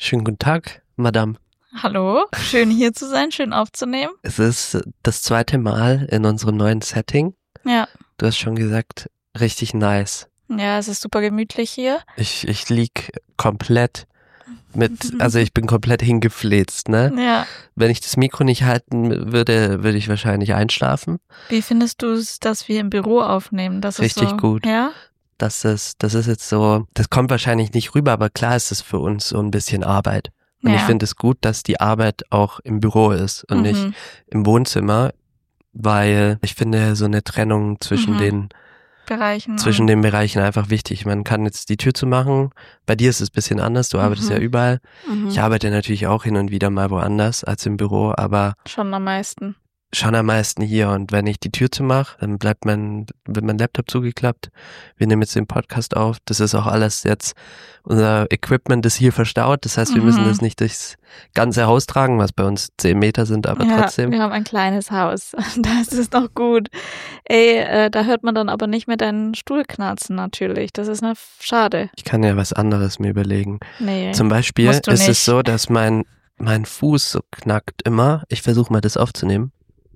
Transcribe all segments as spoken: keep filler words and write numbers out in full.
Schönen guten Tag, Madame. Hallo, schön hier zu sein, schön aufzunehmen. Es ist das zweite Mal in unserem neuen Setting. Ja. Du hast schon gesagt, richtig nice. Ja, es ist super gemütlich hier. Ich, ich lieg komplett mit, also ich bin komplett hingefläzt, ne? Ja. Wenn ich das Mikro nicht halten würde, würde ich wahrscheinlich einschlafen. Wie findest du es, dass wir im Büro aufnehmen? Das Richtig ist so, gut. Ja? Das ist, das ist jetzt so, das kommt wahrscheinlich nicht rüber, aber klar ist es für uns so ein bisschen Arbeit. Und Ja. ich finde es gut, dass die Arbeit auch im Büro ist und Mhm. nicht im Wohnzimmer, weil ich finde so eine Trennung zwischen Mhm. den Bereichen. zwischen und- den Bereichen einfach wichtig. Man kann jetzt die Tür zumachen. Bei dir ist es ein bisschen anders, du arbeitest Mhm. ja überall. Mhm. Ich arbeite natürlich auch hin und wieder mal woanders als im Büro, aber Schon am meisten. schon am meisten hier. Und wenn ich die Tür zumache, dann bleibt mein, wird mein Laptop zugeklappt. Wir nehmen jetzt den Podcast auf. Das ist auch alles jetzt, unser Equipment ist hier verstaut. Das heißt, wir Mhm. müssen das nicht durchs ganze Haus tragen, was bei uns zehn Meter sind, aber ja, trotzdem. wir haben ein kleines Haus. Das ist noch gut. Ey, äh, da hört man dann aber nicht mehr deinen Stuhl knarzen natürlich. Das ist na, schade. Ich kann ja was anderes mir überlegen. Nee. Zum Beispiel musst du ist es nicht. so, dass mein, mein Fuß so knackt immer. Ich versuche mal das aufzunehmen.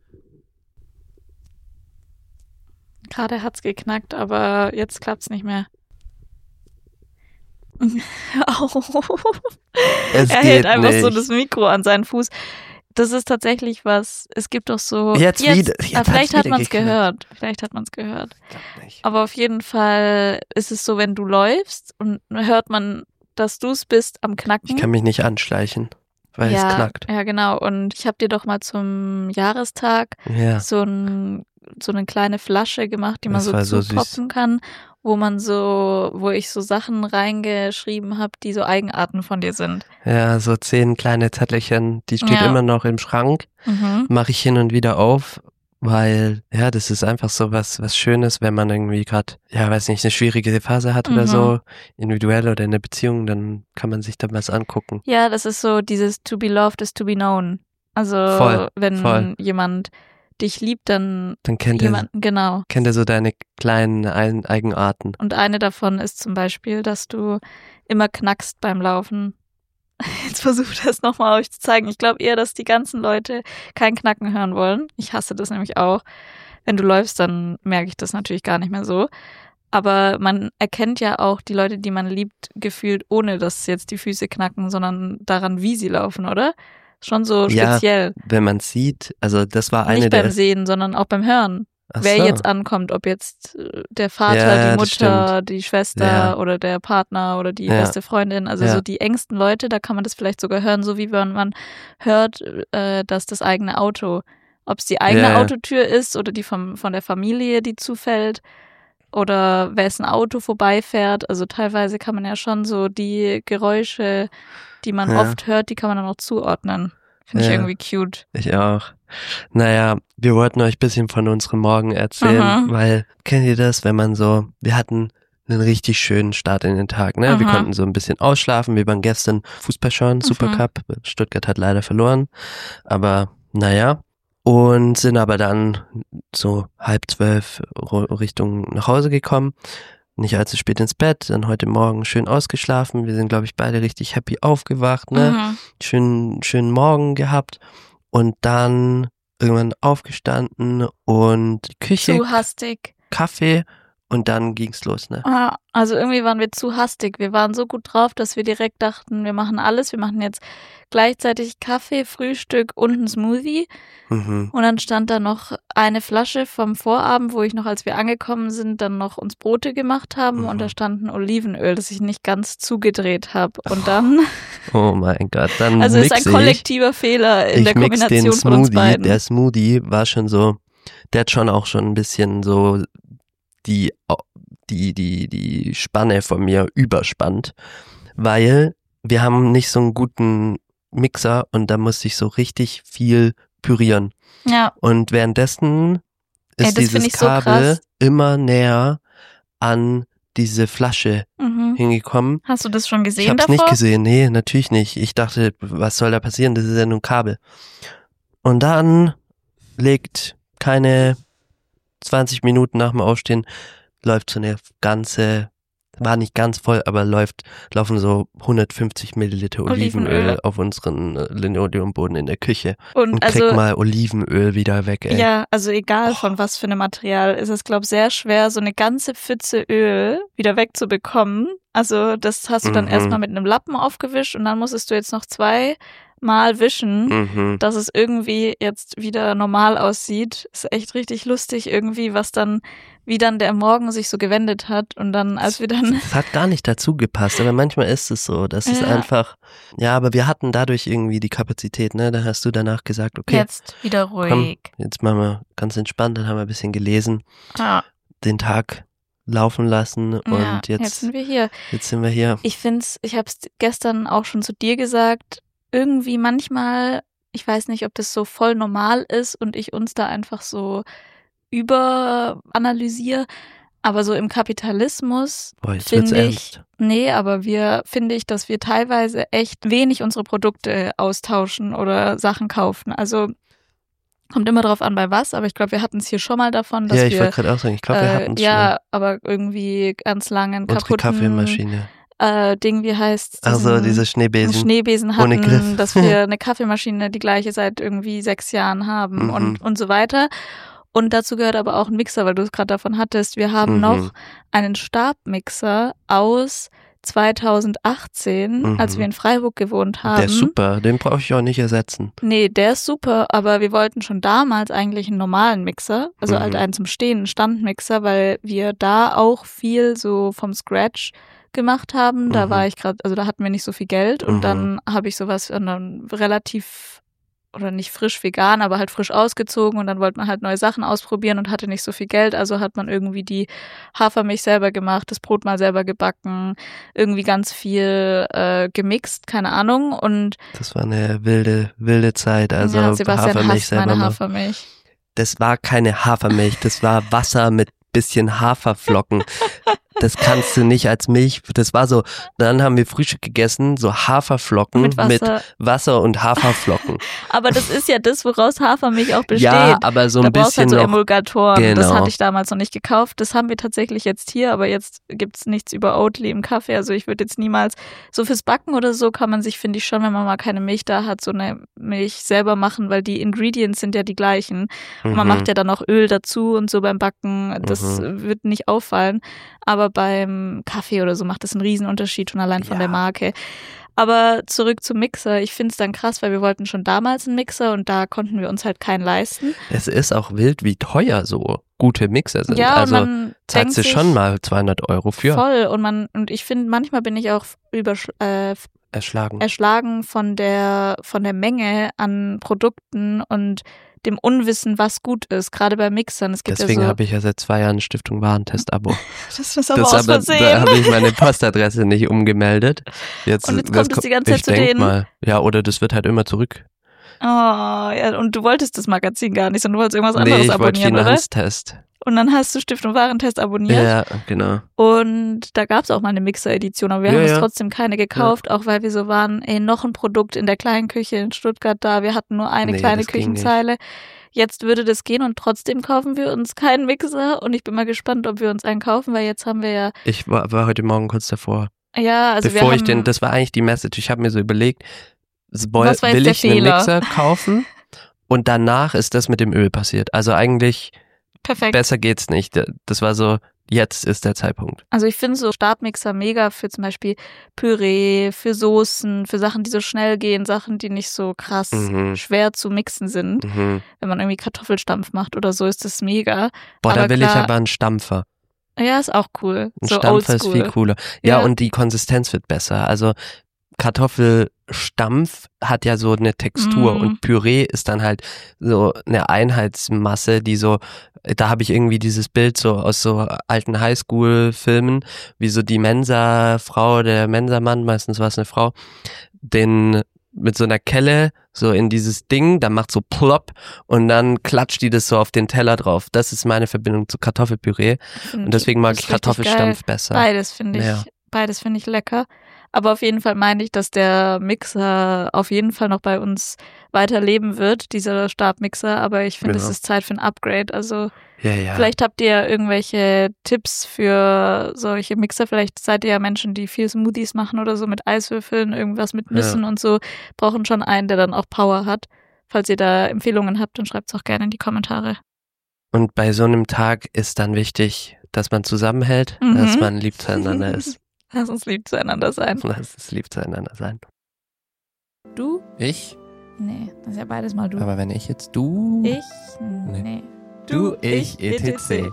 Gerade hat's geknackt, aber jetzt klappt's nicht mehr. Au. Es Er geht hält einfach nicht. so das Mikro an seinen Fuß. Das ist tatsächlich was, es gibt doch so... Jetzt wieder- jetzt ah, hat's vielleicht hat wieder man es geknackt. gehört. Vielleicht hat man es gehört. Glaub nicht. Aber auf jeden Fall ist es so, wenn du läufst und hört man, dass du es bist am Knacken. Ich kann mich nicht anschleichen, weil ja, es knackt. Ja, genau. Und ich habe dir doch mal zum Jahrestag Ja. so, ein, so eine kleine Flasche gemacht, die man Das so war so süß. zupopfen kann, wo man so, wo ich so Sachen reingeschrieben habe, die so Eigenarten von dir sind. Ja, so zehn kleine Zettelchen, die steht Ja. immer noch im Schrank, Mhm. mache ich hin und wieder auf, weil, ja, das ist einfach so was, was Schönes, wenn man irgendwie gerade, ja, weiß nicht, eine schwierige Phase hat oder Mhm. so, individuell oder in der Beziehung, dann kann man sich da was angucken. Ja, das ist so dieses to be loved is to be known. Also Voll, wenn voll. jemand dich liebt, dann Dann kennt er, jemanden, genau. kennt er so deine kleinen Ein- Eigenarten. Und eine davon ist zum Beispiel, dass du immer knackst beim Laufen. Jetzt versuche ich das nochmal euch zu zeigen. Ich glaube eher, dass die ganzen Leute kein Knacken hören wollen. Ich hasse das nämlich auch. Wenn du läufst, dann merke ich das natürlich gar nicht mehr so. Aber man erkennt ja auch die Leute, die man liebt, gefühlt, ohne dass jetzt die Füße knacken, sondern daran, wie sie laufen, oder? Schon so Ja, speziell. Wenn man sieht, also das war eine Nicht der... beim Sehen, sondern auch beim Hören. Ach Wer so. jetzt ankommt, ob jetzt äh, der Vater, Ja, die das Mutter, die Schwester Ja. oder der Partner oder die Ja. beste Freundin, also Ja. so die engsten Leute, da kann man das vielleicht sogar hören, so wie wenn man hört, äh, dass das eigene Auto, ob es die eigene Ja, ja. Autotür ist oder die vom, von der Familie, die zufällt oder wessen Auto vorbeifährt. Also teilweise kann man ja schon so die Geräusche, die man Ja. oft hört, die kann man dann auch zuordnen. Finde ich Ja. irgendwie cute. Ich auch. Naja, wir wollten euch ein bisschen von unserem Morgen erzählen, Mhm. weil, kennt ihr das, wenn man so, wir hatten einen richtig schönen Start in den Tag, ne? Wir Mhm. konnten so ein bisschen ausschlafen, wir waren gestern Fußball schauen, Supercup, Stuttgart hat leider verloren, aber naja, und sind aber dann so halb zwölf ro- Richtung nach Hause gekommen, nicht allzu spät ins Bett, dann heute Morgen schön ausgeschlafen, wir sind, glaube ich, beide richtig happy aufgewacht, ne? Mhm. schönen, schönen Morgen gehabt und dann irgendwann aufgestanden und die Küche, Zu hastig. Kaffee und dann ging's los, ne? Ah, also irgendwie waren wir zu hastig. Wir waren so gut drauf, dass wir direkt dachten, wir machen alles. Wir machen jetzt gleichzeitig Kaffee, Frühstück und einen Smoothie. Mhm. Und dann stand da noch eine Flasche vom Vorabend, wo ich noch, als wir angekommen sind, dann noch uns Brote gemacht haben. Mhm. Und da stand ein Olivenöl, das ich nicht ganz zugedreht habe. Und dann, Oh mein Gott, dann also ist ein mix ich. kollektiver Fehler in ich der mix den Kombination von uns Smoothie, beiden. der Smoothie war schon so, der hat schon auch schon ein bisschen so die, die, die, die Spanne von mir überspannt, weil wir haben nicht so einen guten Mixer und da musste ich so richtig viel pürieren. Ja, Und währenddessen ist Ey, das find dieses ich so Kabel krass. immer näher an diese Flasche mhm. hingekommen. Hast du das schon Ich gesehen habe es davor? nicht gesehen, nee, natürlich nicht. Ich dachte, was soll da passieren? Das ist ja nur ein Kabel. Und dann legt keine zwanzig Minuten nach dem Aufstehen, läuft so eine ganze war nicht ganz voll, aber läuft, laufen so hundertfünfzig Milliliter Olivenöl, Olivenöl. auf unseren äh, Linoleumboden in der Küche. Und, Und also, krieg mal Olivenöl wieder weg, ey. ja, also egal von was für einem Material, ist es, glaube ich, sehr schwer, so eine ganze Pfütze Öl wieder wegzubekommen. Also das hast du dann Mhm. erstmal mit einem Lappen aufgewischt und dann musstest du jetzt noch zwei Mal wischen, Mhm. dass es irgendwie jetzt wieder normal aussieht. Ist echt richtig lustig irgendwie, was dann, wie dann der Morgen sich so gewendet hat und dann, als wir dann, Das hat gar nicht dazu gepasst, aber manchmal ist es so, das ist Ja. einfach, ja, aber wir hatten dadurch irgendwie die Kapazität, ne, da hast du danach gesagt, okay, jetzt wieder komm, ruhig. jetzt machen wir ganz entspannt, dann haben wir ein bisschen gelesen, Ja, den Tag laufen lassen und ja, jetzt jetzt, sind wir hier. jetzt sind wir hier. Ich find's, ich habe es gestern auch schon zu dir gesagt, irgendwie manchmal, ich weiß nicht, ob das so voll normal ist und ich uns da einfach so überanalysiere, aber so im Kapitalismus Boah, jetzt wird's finde ich, ernst. nee, aber wir, finde ich, dass wir teilweise echt wenig unsere Produkte austauschen oder Sachen kaufen. Also kommt immer drauf an, bei was, aber ich glaube, wir hatten es hier schon mal davon, dass Ja, ich wir, wollte gerade auch sagen, ich glaube, wir äh, hatten es ja, aber irgendwie ganz langen schon. Unsere kaputten Kaffeemaschine. äh, Ding, wie heißt Also diesen- diese Schneebesen. Schneebesen ohne hatten, Griff. dass wir eine Kaffeemaschine die gleiche seit irgendwie sechs Jahren haben Mhm. und, und so weiter. Und dazu gehört aber auch ein Mixer, weil du es gerade davon hattest. Wir haben Mhm. noch einen Stabmixer aus zweitausendachtzehn, Mhm. als wir in Freiburg gewohnt haben. Der ist super, den brauche ich auch nicht ersetzen. Nee, der ist super, aber wir wollten schon damals eigentlich einen normalen Mixer, also Mhm. halt einen zum Stehen, einen Standmixer, weil wir da auch viel so vom Scratch gemacht haben. Da Mhm. war ich gerade, also da hatten wir nicht so viel Geld und Mhm. dann habe ich sowas äh, dann relativ oder nicht frisch vegan, aber halt frisch ausgezogen und dann wollte man halt neue Sachen ausprobieren und hatte nicht so viel Geld, also hat man irgendwie die Hafermilch selber gemacht, das Brot mal selber gebacken, irgendwie ganz viel äh, gemixt, keine Ahnung und Das war eine wilde, wilde Zeit. Also ja, Sebastian Hafermilch hasst selber meine machen. Hafermilch. Das war keine Hafermilch, das war Wasser mit bisschen Haferflocken. Das kannst du nicht als Milch, das war so, dann haben wir Frühstück gegessen, so Haferflocken Mit mit Wasser. Wasser und Haferflocken. Aber das ist ja das, woraus Hafermilch auch besteht. Ja, aber so da ein brauchst du bisschen halt so noch, Emulgatoren. Das Genau. hatte ich damals noch nicht gekauft. Das haben wir tatsächlich jetzt hier, aber jetzt gibt's nichts über Oatly im Kaffee. Also ich würde jetzt niemals, so fürs Backen oder so kann man sich, finde ich schon, wenn man mal keine Milch da hat, so eine Milch selber machen, weil die Ingredients sind ja die gleichen. Und man Mhm. macht ja dann auch Öl dazu und so beim Backen. Das Mhm. wird nicht auffallen. Aber beim Kaffee oder so macht das einen Riesenunterschied schon allein von Ja. der Marke. Aber zurück zum Mixer. Ich finde es dann krass, weil wir wollten schon damals einen Mixer und da konnten wir uns halt keinen leisten. Es ist auch wild, wie teuer so gute Mixer sind. Ja, also und man denkt zahlst du sich schon mal zweihundert Euro für. voll. Und man und ich finde, manchmal bin ich auch übersch äh, Erschlagen. erschlagen von der von der Menge an Produkten und dem Unwissen, was gut ist. Gerade bei Mixern. Es gibt Deswegen ja so, habe ich ja seit zwei Jahren Stiftung Warentest-Abo. das ist aber Das aus aber, da Versehen. habe ich meine Postadresse nicht umgemeldet. Jetzt, Und jetzt das kommt es ko- die ganze Zeit ich zu denk denen. mal, ja, oder das wird halt immer zurück. Oh, ja, und du wolltest das Magazin gar nicht, sondern du wolltest irgendwas Nee, anderes ich wollte abonnieren, oder? Finanztest. Und dann hast du Stiftung Warentest abonniert. Ja, genau. Und da gab es auch mal eine Mixer-Edition, aber wir Ja, haben uns ja. trotzdem keine gekauft, auch weil wir so waren, ey, noch ein Produkt in der kleinen Küche in Stuttgart da. Wir hatten nur eine Nee, kleine das ging Küchenzeile. Jetzt würde das gehen und trotzdem kaufen wir uns keinen Mixer. Und ich bin mal gespannt, ob wir uns einen kaufen, weil jetzt haben wir ja, Ich war, war heute Morgen kurz davor. ja, also Bevor wir ich haben, den, das war eigentlich die Message. Ich habe mir so überlegt, woll, Was war jetzt will der ich einen Fehler? Mixer kaufen? Und danach ist das mit dem Öl passiert. Also eigentlich perfekt. besser geht's nicht. Das war so, jetzt ist der Zeitpunkt. Also ich finde so Stabmixer mega für zum Beispiel Püree, für Soßen, für Sachen, die so schnell gehen, Sachen, die nicht so krass Mhm. schwer zu mixen sind. Mhm. Wenn man irgendwie Kartoffelstampf macht oder so, ist das mega. Boah, da Aber will klar- ich aber einen Stampfer. Ja, ist auch cool. Ein so Stampfer ist oldschool. viel cooler. Ja, Ja. und die Konsistenz wird besser. Also Kartoffelstampf hat ja so eine Textur Mm. und Püree ist dann halt so eine Einheitsmasse, die so, da habe ich irgendwie dieses Bild so aus so alten Highschool-Filmen, wie so die Mensa-Frau, der Mensa-Mann, meistens war es eine Frau, den mit so einer Kelle so in dieses Ding, dann macht so plopp und dann klatscht die das so auf den Teller drauf. Das ist meine Verbindung zu Kartoffelpüree Find und deswegen mag ist ich richtig Kartoffelstampf geil. besser. Beides finde ich, Ja. beides finde ich lecker. Aber auf jeden Fall meine ich, dass der Mixer auf jeden Fall noch bei uns weiterleben wird, dieser Stabmixer. Aber ich finde, Genau. es ist Zeit für ein Upgrade. Also Ja, ja. vielleicht habt ihr irgendwelche Tipps für solche Mixer. Vielleicht seid ihr ja Menschen, die viel Smoothies machen oder so mit Eiswürfeln, irgendwas mit Nüssen Ja. und so. Brauchen schon einen, der dann auch Power hat. Falls ihr da Empfehlungen habt, dann schreibt es auch gerne in die Kommentare. Und bei so einem Tag ist dann wichtig, dass man zusammenhält, Mhm. dass man lieb zueinander ist. Lass uns lieb zueinander sein. Lass es lieb zueinander sein. Du? Ich? Nee, das ist ja beides mal du. Aber wenn ich jetzt du... Ich? Nee. Nee. Du, ich, et cetera.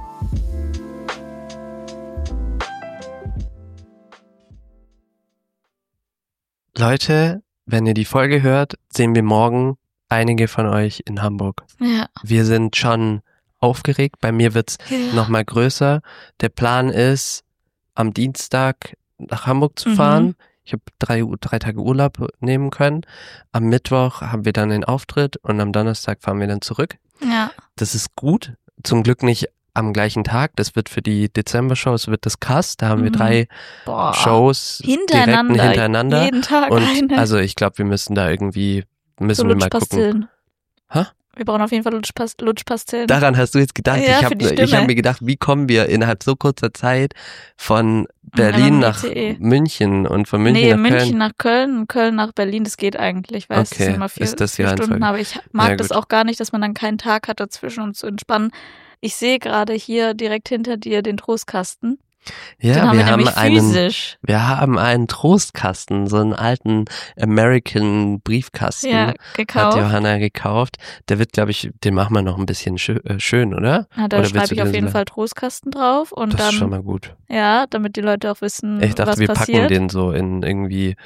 Leute, wenn ihr die Folge hört, sehen wir morgen einige von euch in Hamburg. Ja. Wir sind schon aufgeregt. Bei mir wird's ja. noch mal größer. Der Plan ist, am Dienstag nach Hamburg zu Mhm. fahren. Ich habe drei, drei Tage Urlaub nehmen können. Am Mittwoch haben wir dann den Auftritt und am Donnerstag fahren wir dann zurück. Ja. Das ist gut. Zum Glück nicht am gleichen Tag. Das wird für die Dezember-Shows, wird das krass. Da haben wir Mhm. drei Boah. Shows Hintereinander. direkt hintereinander. Jeden Tag Und eine. also ich glaube, wir müssen da irgendwie, müssen so wir mal gucken. Lutschpastillen. Hä? Wir brauchen auf jeden Fall Lutschpas- Lutschpastillen. Daran hast du jetzt gedacht. Ja, ich für habe die ich Stimme. hab mir gedacht, wie kommen wir innerhalb so kurzer Zeit von Ja, Berlin mit dem nach I C E. München und von München nee, nach München Köln? nach Köln und Köln nach Berlin, das geht eigentlich, weil es Okay, sind immer vier, ist das die vier Stunden, Reihenfolge? aber ich mag Ja, das gut. auch gar nicht, dass man dann keinen Tag hat dazwischen, um zu entspannen. Ich sehe gerade hier direkt hinter dir den Trostkasten. Den Ja, haben wir wir haben nämlich einen, physisch. wir haben einen Trostkasten, so einen alten American Briefkasten. Ja, Hat gekauft. Johanna gekauft. Der wird, glaube ich, den machen wir noch ein bisschen schö äh, schön, oder? Ja, da Oder willst schreibe du ich auf den jeden so- Fall Trostkasten drauf und Das dann, ist schon mal gut. ja, damit die Leute auch wissen, Ich dachte, was wir passiert. packen den so in irgendwie,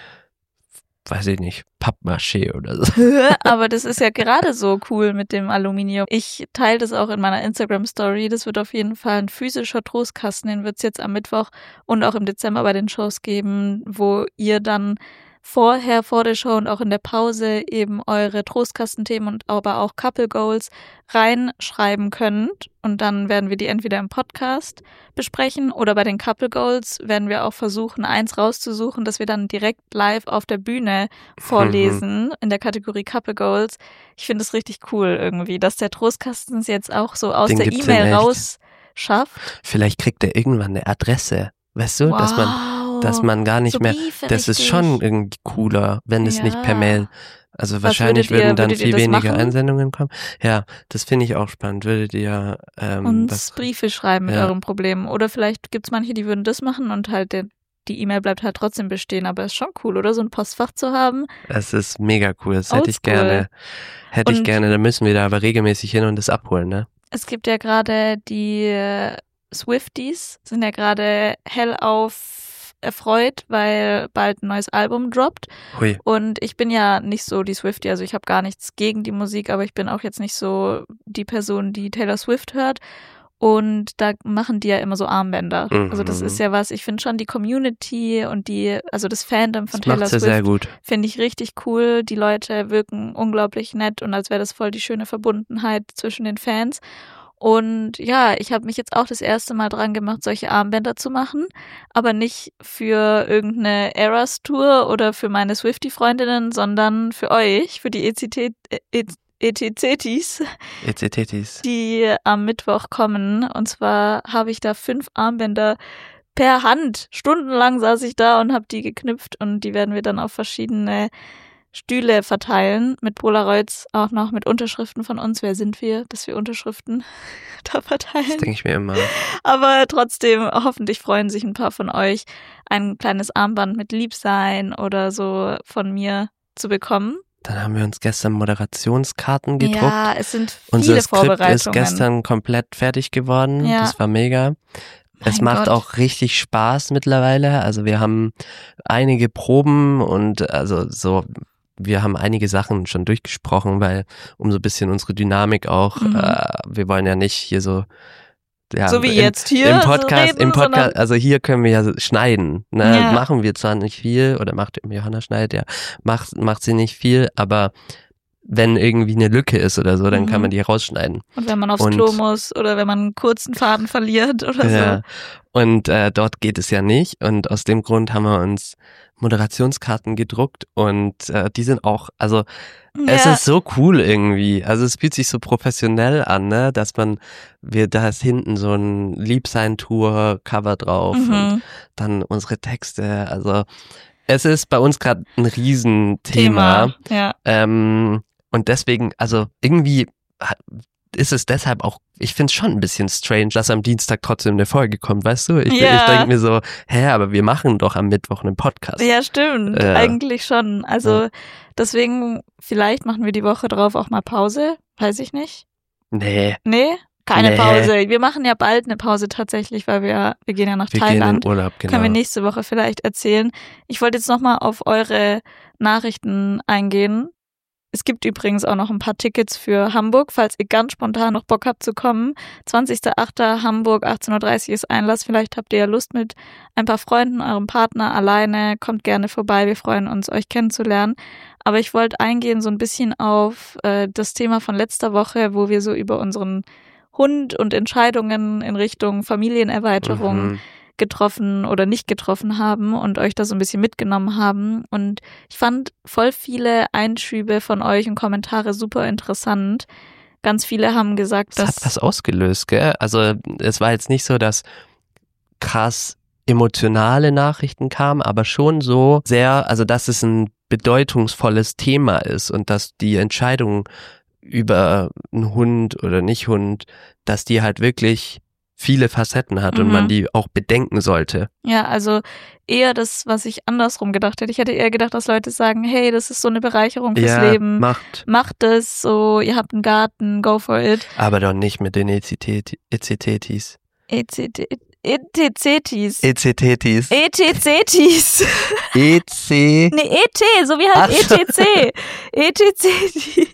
weiß ich nicht, Pappmaché oder so. Aber das ist ja gerade so cool mit dem Aluminium. Ich teile das auch in meiner Instagram-Story. Das wird auf jeden Fall ein physischer Trostkasten. Den wird es jetzt am Mittwoch und auch im Dezember bei den Shows geben, wo ihr dann vorher, vor der Show und auch in der Pause eben eure Trostkastenthemen und aber auch Couple Goals reinschreiben könnt. Und dann werden wir die entweder im Podcast besprechen oder bei den Couple Goals werden wir auch versuchen, eins rauszusuchen, das wir dann direkt live auf der Bühne vorlesen in der Kategorie Couple Goals. Ich finde es richtig cool irgendwie, dass der Trostkasten es jetzt auch so aus Den der gibt's in E-Mail echt. rausschafft. Vielleicht kriegt er irgendwann eine Adresse, weißt du, dass man, dass man gar nicht so mehr, Briefe, das ist richtig. schon irgendwie cooler, wenn es nicht per Ja. Mail, also wahrscheinlich würdet ihr- würden dann würdet ihr viel das weniger machen? Einsendungen kommen. Ja, das finde ich auch spannend. Würdet ihr ähm, uns was, Briefe schreiben mit Ja. euren Problemen. Oder vielleicht gibt's manche, die würden das machen und halt der, die E-Mail bleibt halt trotzdem bestehen. Aber ist schon cool, oder? So ein Postfach zu haben. das ist mega cool, das hätte ich Oldschool. gerne, hätte ich Und- gerne, da müssen wir da aber regelmäßig hin und das abholen, ne? Es gibt ja gerade die äh, Swifties, sind ja gerade hellauf erfreut, weil bald ein neues Album droppt. Hui. Und ich bin ja nicht so die Swiftie, also ich habe gar nichts gegen die Musik, aber ich bin auch jetzt nicht so die Person, die Taylor Swift hört. Und da machen die ja immer so Armbänder. Mhm. Also das ist ja was, ich finde schon die Community und die, also das Fandom von Das Taylor macht sie Swift sehr gut. finde ich richtig cool. Die Leute wirken unglaublich nett und als wäre das voll die schöne Verbundenheit zwischen den Fans. Und ja, ich habe mich jetzt auch das erste Mal dran gemacht, solche Armbänder zu machen, aber nicht für irgendeine Eras Tour oder für meine Swiftie-Freundinnen, sondern für euch, für die E C T, E- ETCtis, E C Ts. die am Mittwoch kommen. Und zwar habe ich da fünf Armbänder per Hand. Stundenlang saß ich da und habe die geknüpft und die werden wir dann auf verschiedene Stühle verteilen, mit Polaroids auch noch mit Unterschriften von uns. Wer sind wir, dass wir Unterschriften da Das verteilen? denke ich mir immer. Aber trotzdem, hoffentlich freuen sich ein paar von euch, ein kleines Armband mit Liebsein oder so von mir zu bekommen. Dann haben wir uns gestern Moderationskarten gedruckt. Ja, es sind viele Unser Skript Vorbereitungen. ist gestern komplett fertig geworden. Ja. Das war mega. Es Mein macht Gott. auch richtig Spaß mittlerweile. Also wir haben einige Proben und also so, wir haben einige Sachen schon durchgesprochen, weil um so ein bisschen unsere Dynamik auch, Mhm. äh, wir wollen ja nicht hier so, ja, So wie im, jetzt hier im so Podcast, reden, im Podcast, sondern- also hier können wir ja so schneiden, ne? Ja. Machen wir zwar nicht viel oder macht Johanna schneidet, ja, macht, macht sie nicht viel, aber wenn irgendwie eine Lücke ist oder so, dann Mhm. kann man die rausschneiden. Und wenn man aufs Und- Klo muss oder wenn man einen kurzen Faden verliert oder Ja. so. Und äh, dort geht es ja nicht. Und aus dem Grund haben wir uns Moderationskarten gedruckt und äh, die sind auch, also es Ja. ist so cool irgendwie. Also es fühlt sich so professionell an, ne, dass man, wir, da ist hinten so ein Liebsein-Tour-Cover drauf und Mhm. dann unsere Texte. Also es ist bei uns gerade ein Riesenthema. Thema. Ja. Ähm, und deswegen, also irgendwie ha- ist es deshalb auch, ich finde es schon ein bisschen strange, dass am Dienstag trotzdem eine Folge kommt, weißt du? Ich, Ja. ich denke mir so, hä, aber wir machen doch am Mittwoch einen Podcast. Ja, stimmt. Ja. Eigentlich schon. Also Ja. deswegen, vielleicht machen wir die Woche drauf auch mal Pause. Weiß ich nicht. Nee, Nee? Keine Nee. Pause. Wir machen ja bald eine Pause tatsächlich, weil wir, wir gehen ja nach wir gehen Thailand. in Urlaub, genau. Können wir nächste Woche vielleicht erzählen. Ich wollte jetzt nochmal auf eure Nachrichten eingehen. Es gibt übrigens auch noch ein paar Tickets für Hamburg, falls ihr ganz spontan noch Bock habt zu kommen. zwanzigster achter Hamburg, achtzehn Uhr dreißig ist Einlass. Vielleicht habt ihr ja Lust mit ein paar Freunden, eurem Partner, alleine. Kommt gerne vorbei. Wir freuen uns, euch kennenzulernen. Aber ich wollte eingehen so ein bisschen auf äh, das Thema von letzter Woche, wo wir so über unseren Hund und Entscheidungen in Richtung Familienerweiterung Mhm. getroffen oder nicht getroffen haben und euch da so ein bisschen mitgenommen haben. Und ich fand voll viele Einschübe von euch und Kommentare super interessant. Ganz viele haben gesagt, Das dass... hat was ausgelöst, gell? Also es war jetzt nicht so, dass krass emotionale Nachrichten kamen, aber schon so sehr, also dass es ein bedeutungsvolles Thema ist und dass die Entscheidung über einen Hund oder nicht Hund, dass die halt wirklich viele Facetten hat und Mhm. man die auch bedenken sollte. Ja, also eher das, was ich andersrum gedacht hätte. Ich hätte eher gedacht, dass Leute sagen, hey, das ist so eine Bereicherung fürs Ja, Leben. macht. Macht es so, ihr habt einen Garten, go for it. Aber doch nicht mit den E C T-Tis. E C T, E T C Tis. E C T-Tis. E T C Tis. E C. Nee, E T, so wie halt Ach so. E T C. E T C Tis.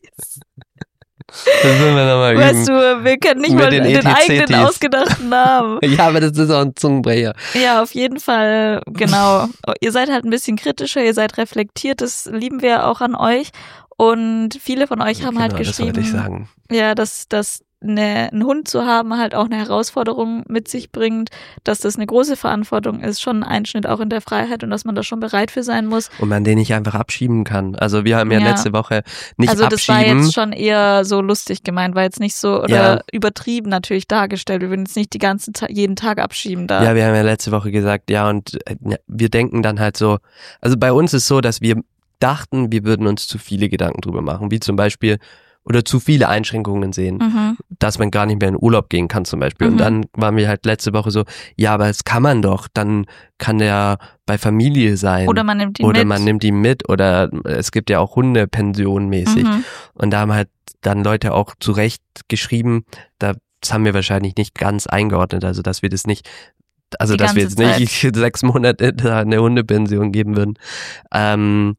Das müssen wir nochmal üben. Weißt du, wir können nicht Mit mal den den, E T C eigenen Tis. ausgedachten Namen. Ja, aber das ist auch ein Zungenbrecher. Ja, auf jeden Fall, genau. Ihr seid halt ein bisschen kritischer, ihr seid reflektiert, das lieben wir auch an euch. Und viele von euch haben Genau, halt das wollte ich geschrieben, sagen. ja, dass, dass eine, einen Hund zu haben halt auch eine Herausforderung mit sich bringt, dass das eine große Verantwortung ist, schon ein Einschnitt auch in der Freiheit und dass man da schon bereit für sein muss. Und man den nicht einfach abschieben kann. Also wir haben ja, Ja. letzte Woche nicht also das war abschieben. jetzt schon eher so lustig gemeint, war jetzt nicht so oder Ja. übertrieben natürlich dargestellt. Wir würden jetzt nicht die ganze Ta- jeden Tag abschieben da. Ja, wir haben ja letzte Woche gesagt, ja, und äh, ja, wir denken dann halt so, also bei uns ist so, dass wir dachten, wir würden uns zu viele Gedanken drüber machen, wie zum Beispiel, oder zu viele Einschränkungen sehen, Mhm. dass man gar nicht mehr in Urlaub gehen kann zum Beispiel. Mhm. Und dann waren wir halt letzte Woche so, ja, aber das kann man doch, dann kann der bei Familie sein. Oder man nimmt ihn oder mit. man nimmt ihn mit oder es gibt ja auch Hundepension mäßig. Mhm. Und da haben halt dann Leute auch zu Recht geschrieben, da das haben wir wahrscheinlich nicht ganz eingeordnet, also dass wir das nicht, also Die dass wir jetzt ganze nicht sechs Monate da eine Hundepension geben würden. Ähm,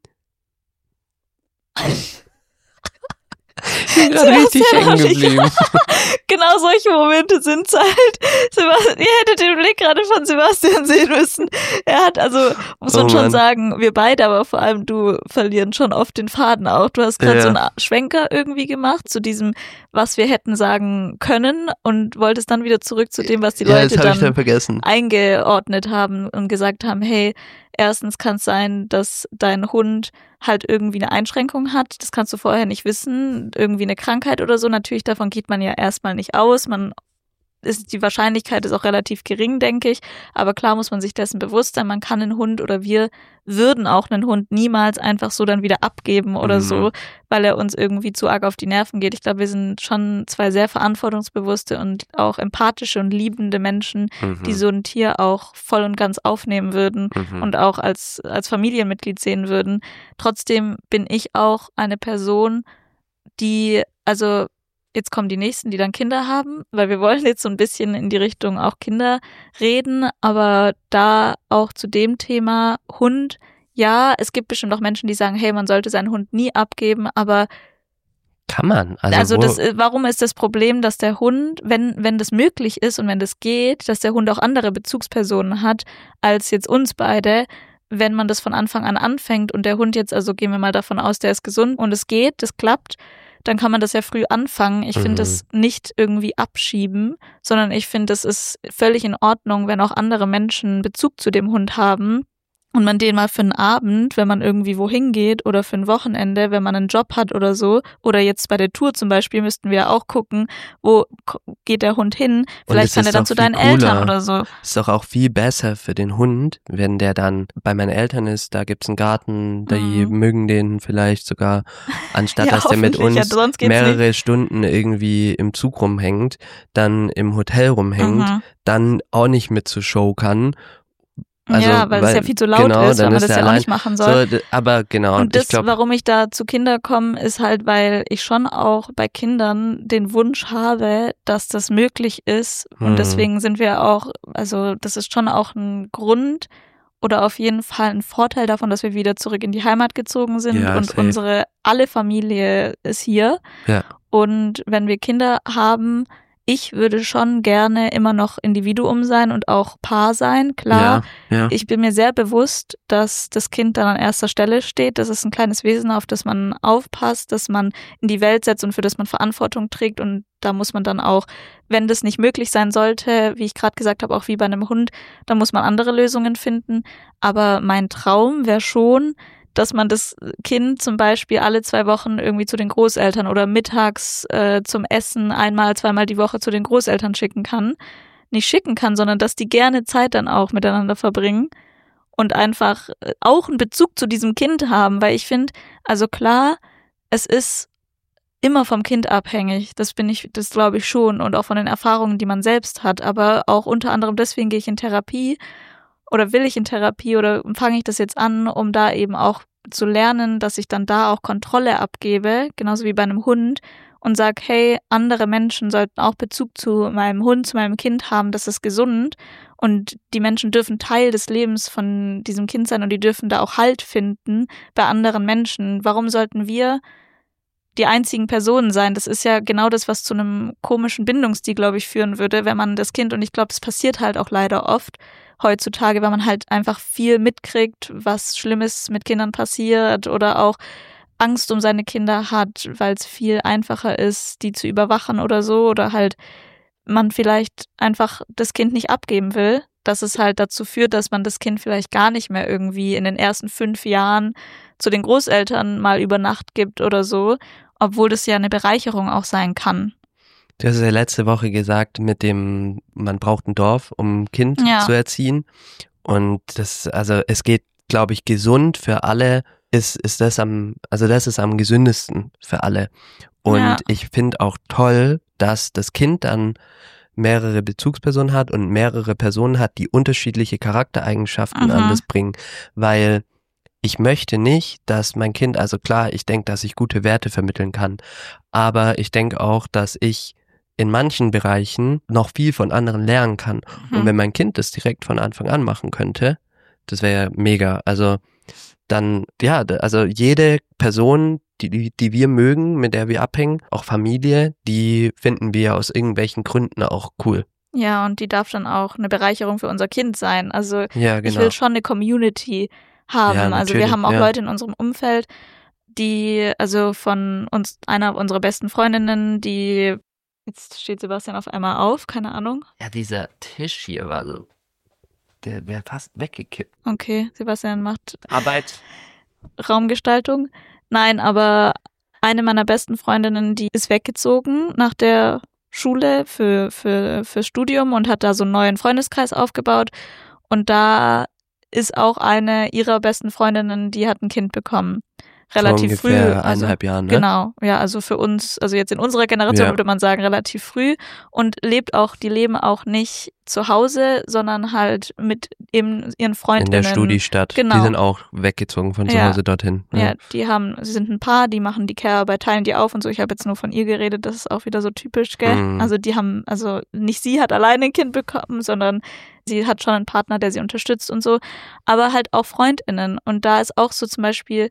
ich bin gerade richtig Sebastian hängen und ich- geblieben. Genau solche Momente sind halt. Sebastian, ihr hättet den Blick gerade von Sebastian sehen müssen. Er hat, also, muss man Oh schon Mann. sagen, wir beide, aber vor allem du verlieren schon oft den Faden auch. Du hast gerade Ja. so einen Schwenker irgendwie gemacht zu diesem, was wir hätten sagen können und wolltest dann wieder zurück zu dem, was die Ja, Leute das habe ich dann dann vergessen. eingeordnet haben und gesagt haben, hey, erstens kann es sein, dass dein Hund halt irgendwie eine Einschränkung hat. Das kannst du vorher nicht wissen. Irgendwie eine Krankheit oder so. Natürlich, davon geht man ja erstmal nicht aus. Man ist, die Wahrscheinlichkeit ist auch relativ gering, denke ich. Aber klar muss man sich dessen bewusst sein. Man kann einen Hund oder wir würden auch einen Hund niemals einfach so dann wieder abgeben oder Mhm. so, weil er uns irgendwie zu arg auf die Nerven geht. Ich glaube, wir sind schon zwei sehr verantwortungsbewusste und auch empathische und liebende Menschen, Mhm. die so ein Tier auch voll und ganz aufnehmen würden Mhm. und auch als, als Familienmitglied sehen würden. Trotzdem bin ich auch eine Person, die, also jetzt kommen die Nächsten, die dann Kinder haben, weil wir wollen jetzt so ein bisschen in die Richtung auch Kinder reden, aber da auch zu dem Thema Hund, ja, es gibt bestimmt auch Menschen, die sagen, hey, man sollte seinen Hund nie abgeben, aber Kann man. Also, also wo, das, warum ist das Problem, dass der Hund, wenn, wenn das möglich ist und wenn das geht, dass der Hund auch andere Bezugspersonen hat als jetzt uns beide, wenn man das von Anfang an anfängt und der Hund jetzt, also gehen wir mal davon aus, der ist gesund und es geht, das klappt, dann kann man das ja früh anfangen. Ich mhm. finde das nicht irgendwie abschieben, sondern ich finde, es ist völlig in Ordnung, wenn auch andere Menschen Bezug zu dem Hund haben und man den mal für einen Abend, wenn man irgendwie wohin geht oder für ein Wochenende, wenn man einen Job hat oder so, oder jetzt bei der Tour zum Beispiel, müssten wir auch gucken, wo geht der Hund hin, vielleicht kann er dann zu deinen cooler. Eltern oder so. Ist doch auch viel besser für den Hund, wenn der dann bei meinen Eltern ist, da gibt's einen Garten, die mhm. mögen den vielleicht sogar, anstatt ja, dass der mit uns ja, mehrere nicht. Stunden irgendwie im Zug rumhängt, dann im Hotel rumhängt, mhm. dann auch nicht mit zur Show kann. Also, ja, weil, weil es ja viel zu laut genau, ist, weil man das ja allein, auch nicht machen soll. So, aber genau. Und das, ich glaub, warum ich da zu Kinder komme, ist halt, weil ich schon auch bei Kindern den Wunsch habe, dass das möglich ist. Und hm. deswegen sind wir auch, also das ist schon auch ein Grund oder auf jeden Fall ein Vorteil davon, dass wir wieder zurück in die Heimat gezogen sind ja, und safe. Unsere alle Familie ist hier. Ja. Und wenn wir Kinder haben, ich würde schon gerne immer noch Individuum sein und auch Paar sein, klar. Ja, ja. Ich bin mir sehr bewusst, dass das Kind dann an erster Stelle steht. Das ist ein kleines Wesen, auf das man aufpasst, das man in die Welt setzt und für das man Verantwortung trägt. Und da muss man dann auch, wenn das nicht möglich sein sollte, wie ich gerade gesagt habe, auch wie bei einem Hund, dann muss man andere Lösungen finden. Aber mein Traum wäre schon, dass man das Kind zum Beispiel alle zwei Wochen irgendwie zu den Großeltern oder mittags äh, zum Essen einmal, zweimal die Woche zu den Großeltern schicken kann. Nicht schicken kann, sondern dass die gerne Zeit dann auch miteinander verbringen und einfach auch einen Bezug zu diesem Kind haben. Weil ich finde, also klar, es ist immer vom Kind abhängig. Das bin ich, das glaube ich schon und auch von den Erfahrungen, die man selbst hat. Aber auch unter anderem deswegen gehe ich in Therapie. Oder will ich in Therapie oder fange ich das jetzt an, um da eben auch zu lernen, dass ich dann da auch Kontrolle abgebe, genauso wie bei einem Hund und sage, hey, andere Menschen sollten auch Bezug zu meinem Hund, zu meinem Kind haben, das ist gesund und die Menschen dürfen Teil des Lebens von diesem Kind sein und die dürfen da auch Halt finden bei anderen Menschen. Warum sollten wir die einzigen Personen sein? Das ist ja genau das, was zu einem komischen Bindungsstil, glaube ich, führen würde, wenn man das Kind, und ich glaube, es passiert halt auch leider oft, heutzutage, weil man halt einfach viel mitkriegt, was Schlimmes mit Kindern passiert oder auch Angst um seine Kinder hat, weil es viel einfacher ist, die zu überwachen oder so oder halt man vielleicht einfach das Kind nicht abgeben will, dass es halt dazu führt, dass man das Kind vielleicht gar nicht mehr irgendwie in den ersten fünf Jahren zu den Großeltern mal über Nacht gibt oder so, obwohl das ja eine Bereicherung auch sein kann. Du hast ja letzte Woche gesagt, mit dem, man braucht ein Dorf, um ein Kind ja. zu erziehen. Und das, also es geht, glaube ich, gesund für alle, ist, ist das am, also das ist am gesündesten für alle. Und ja. ich finde auch toll, dass das Kind dann mehrere Bezugspersonen hat und mehrere Personen hat, die unterschiedliche Charaktereigenschaften mhm. an das bringen. Weil ich möchte nicht, dass mein Kind, also klar, ich denke, dass ich gute Werte vermitteln kann, aber ich denke auch, dass ich in manchen Bereichen noch viel von anderen lernen kann. Mhm. Und wenn mein Kind das direkt von Anfang an machen könnte, das wäre ja mega. Also dann, ja, also jede Person, die, die, die wir mögen, mit der wir abhängen, auch Familie, die finden wir aus irgendwelchen Gründen auch cool. Ja, und die darf dann auch eine Bereicherung für unser Kind sein. Also ja, genau. Ich will schon eine Community haben. Ja, also wir haben auch ja. Leute in unserem Umfeld, die, also von uns, einer unserer besten Freundinnen, die jetzt steht Sebastian auf einmal auf, keine Ahnung. Ja, dieser Tisch hier war so, der wäre fast weggekippt. Okay, Sebastian macht Arbeit. Raumgestaltung. Nein, aber eine meiner besten Freundinnen, die ist weggezogen nach der Schule für, für, fürs Studium und hat da so einen neuen Freundeskreis aufgebaut. Und da ist auch eine ihrer besten Freundinnen, die hat ein Kind bekommen. Relativ Vor früh. Also, eineinhalb Jahren, ne? Genau, ja, also für uns, also jetzt in unserer Generation ja. würde man sagen, relativ früh und lebt auch, die leben auch nicht zu Hause, sondern halt mit eben ihren Freundinnen. In der Studiestadt. Genau. Die sind auch weggezogen von zu ja. Hause dorthin. Ja. ja, die haben, sie sind ein Paar, die machen die Care-Arbeit, teilen die auf und so. Ich habe jetzt nur von ihr geredet, das ist auch wieder so typisch, gell? Mhm. Also die haben, also nicht sie hat alleine ein Kind bekommen, sondern sie hat schon einen Partner, der sie unterstützt und so, aber halt auch FreundInnen. Und da ist auch so zum Beispiel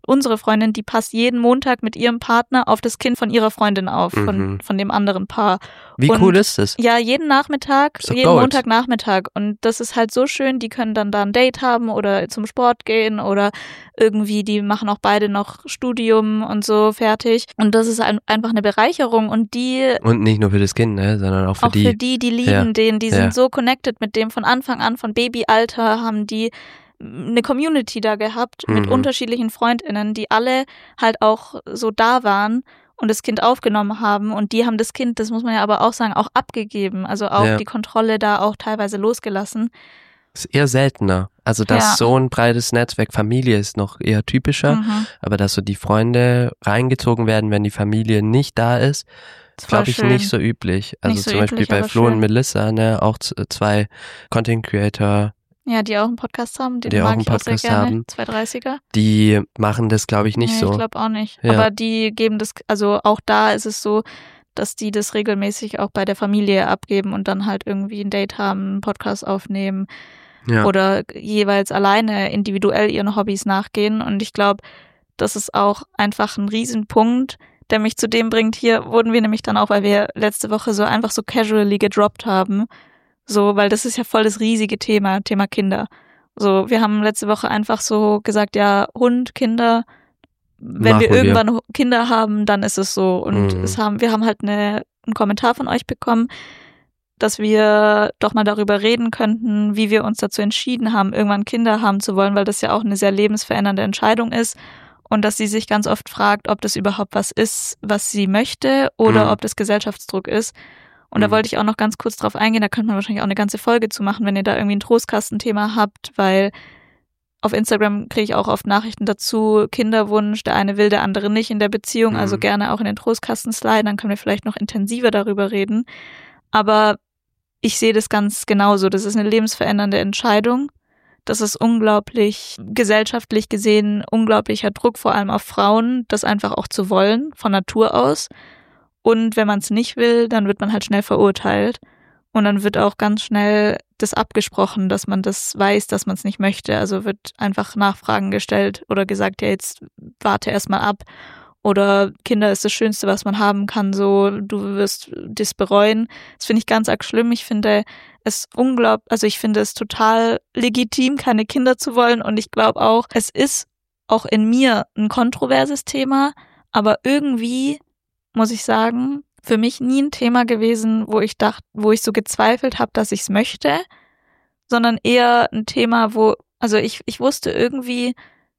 unsere Freundin, die passt jeden Montag mit ihrem Partner auf das Kind von ihrer Freundin auf, Mhm. von, von dem anderen Paar. Wie Und cool ist das? ja, jeden Nachmittag, Ist doch jeden Gold. Montagnachmittag. Und das ist halt so schön, die können dann da ein Date haben oder zum Sport gehen oder irgendwie, die machen auch beide noch Studium und so fertig. Und das ist ein, einfach eine Bereicherung. Und die, Und nicht nur für das Kind, ne, sondern auch für auch die. für die, die lieben Ja. den, die Ja. sind so connected mit dem von Anfang an, von Babyalter haben die eine Community da gehabt mit Mhm. unterschiedlichen FreundInnen, die alle halt auch so da waren und das Kind aufgenommen haben und die haben das Kind, das muss man ja aber auch sagen, auch abgegeben, also auch Ja. die Kontrolle da auch teilweise losgelassen. Ist eher seltener. Also, dass Ja. so ein breites Netzwerk, Familie ist noch eher typischer, Mhm. aber dass so die Freunde reingezogen werden, wenn die Familie nicht da ist, Das ist voll glaube ich, schön. nicht so üblich. Also Nicht so zum Beispiel üblich, bei aber Flo und schön. Melissa, ne, auch z- zwei Content Creator, Ja, die auch einen Podcast haben, den Die auch mag einen ich auch sehr Podcast gerne. haben. zwei dreißiger. die machen das, glaube ich, nicht nee, so. Ich glaube auch nicht. Ja. Aber die geben das, also auch da ist es so, dass die das regelmäßig auch bei der Familie abgeben und dann halt irgendwie ein Date haben, einen Podcast aufnehmen. Ja. Oder jeweils alleine individuell ihren Hobbys nachgehen. Und ich glaube, das ist auch einfach ein Riesenpunkt, der mich zu dem bringt. Hier wurden wir nämlich dann auch, weil wir letzte Woche so einfach so casually gedroppt haben. So, weil das ist ja voll das riesige Thema, Thema Kinder. So, wir haben letzte Woche einfach so gesagt, ja, Hund, Kinder, wenn Machen wir wir. irgendwann Kinder haben, dann ist es so. Und Mhm. es haben, wir haben halt eine, einen Kommentar von euch bekommen, dass wir doch mal darüber reden könnten, wie wir uns dazu entschieden haben, irgendwann Kinder haben zu wollen, weil das ja auch eine sehr lebensverändernde Entscheidung ist und dass sie sich ganz oft fragt, ob das überhaupt was ist, was sie möchte oder Mhm. ob das Gesellschaftsdruck ist. Und da Mhm. wollte ich auch noch ganz kurz drauf eingehen, da könnte man wahrscheinlich auch eine ganze Folge zu machen, wenn ihr da irgendwie ein Trostkastenthema habt, weil auf Instagram kriege ich auch oft Nachrichten dazu, Kinderwunsch, der eine will, der andere nicht in der Beziehung, also Mhm. gerne auch in den Trostkasten sliden, dann können wir vielleicht noch intensiver darüber reden. Aber ich sehe das ganz genauso. Das ist eine lebensverändernde Entscheidung. Das ist unglaublich, gesellschaftlich gesehen, unglaublicher Druck, vor allem auf Frauen, das einfach auch zu wollen, von Natur aus. Und wenn man es nicht will, dann wird man halt schnell verurteilt. Und dann wird auch ganz schnell das abgesprochen, dass man das weiß, dass man es nicht möchte. Also wird einfach Nachfragen gestellt oder gesagt, ja, jetzt warte erst mal ab. Oder Kinder ist das Schönste, was man haben kann, so, du wirst das bereuen. Das finde ich ganz arg schlimm. Ich finde es unglaublich, also ich finde es total legitim, keine Kinder zu wollen. Und ich glaube auch, es ist auch in mir ein kontroverses Thema, aber irgendwie, muss ich sagen, für mich nie ein Thema gewesen, wo ich dachte, wo ich so gezweifelt habe, dass ich es möchte, sondern eher ein Thema, wo, also ich, ich wusste irgendwie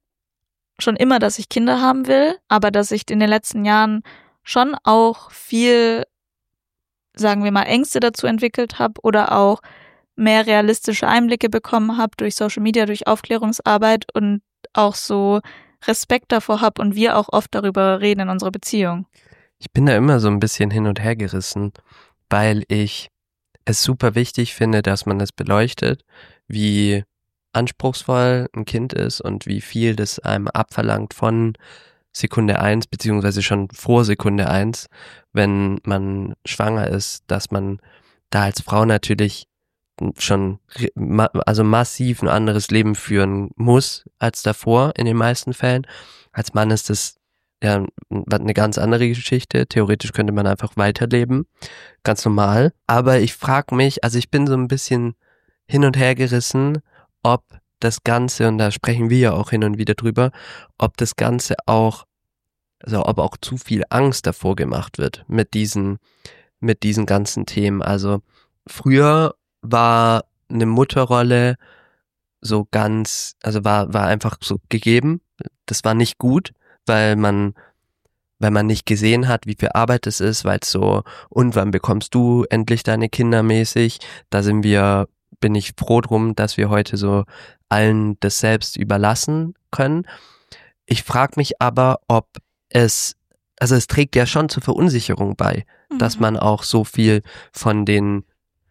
schon immer, dass ich Kinder haben will, aber dass ich in den letzten Jahren schon auch viel, sagen wir mal, Ängste dazu entwickelt habe oder auch mehr realistische Einblicke bekommen habe durch Social Media, durch Aufklärungsarbeit und auch so Respekt davor habe und wir auch oft darüber reden in unserer Beziehung. Ich bin da immer so ein bisschen hin und her gerissen, weil ich es super wichtig finde, dass man das beleuchtet, wie anspruchsvoll ein Kind ist und wie viel das einem abverlangt von Sekunde eins, beziehungsweise schon vor Sekunde eins, wenn man schwanger ist, dass man da als Frau natürlich schon ma- also massiv ein anderes Leben führen muss als davor in den meisten Fällen. Als Mann ist das ja eine ganz andere Geschichte. Theoretisch könnte man einfach weiterleben, ganz normal. Aber ich frage mich, also ich bin so ein bisschen hin und her gerissen, ob das Ganze, und da sprechen wir ja auch hin und wieder drüber, ob das Ganze auch, also ob auch zu viel Angst davor gemacht wird mit diesen, mit diesen ganzen Themen. Also früher war eine Mutterrolle so ganz, also war, war einfach so gegeben. Das war nicht gut, weil man, weil man nicht gesehen hat, wie viel Arbeit es ist, weil es so, und wann bekommst du endlich deine Kinder mäßig? Da sind wir, bin ich froh drum, dass wir heute so allen das selbst überlassen können. Ich frage mich aber, ob es, also es trägt ja schon zur Verunsicherung bei, mhm. dass man auch so viel von den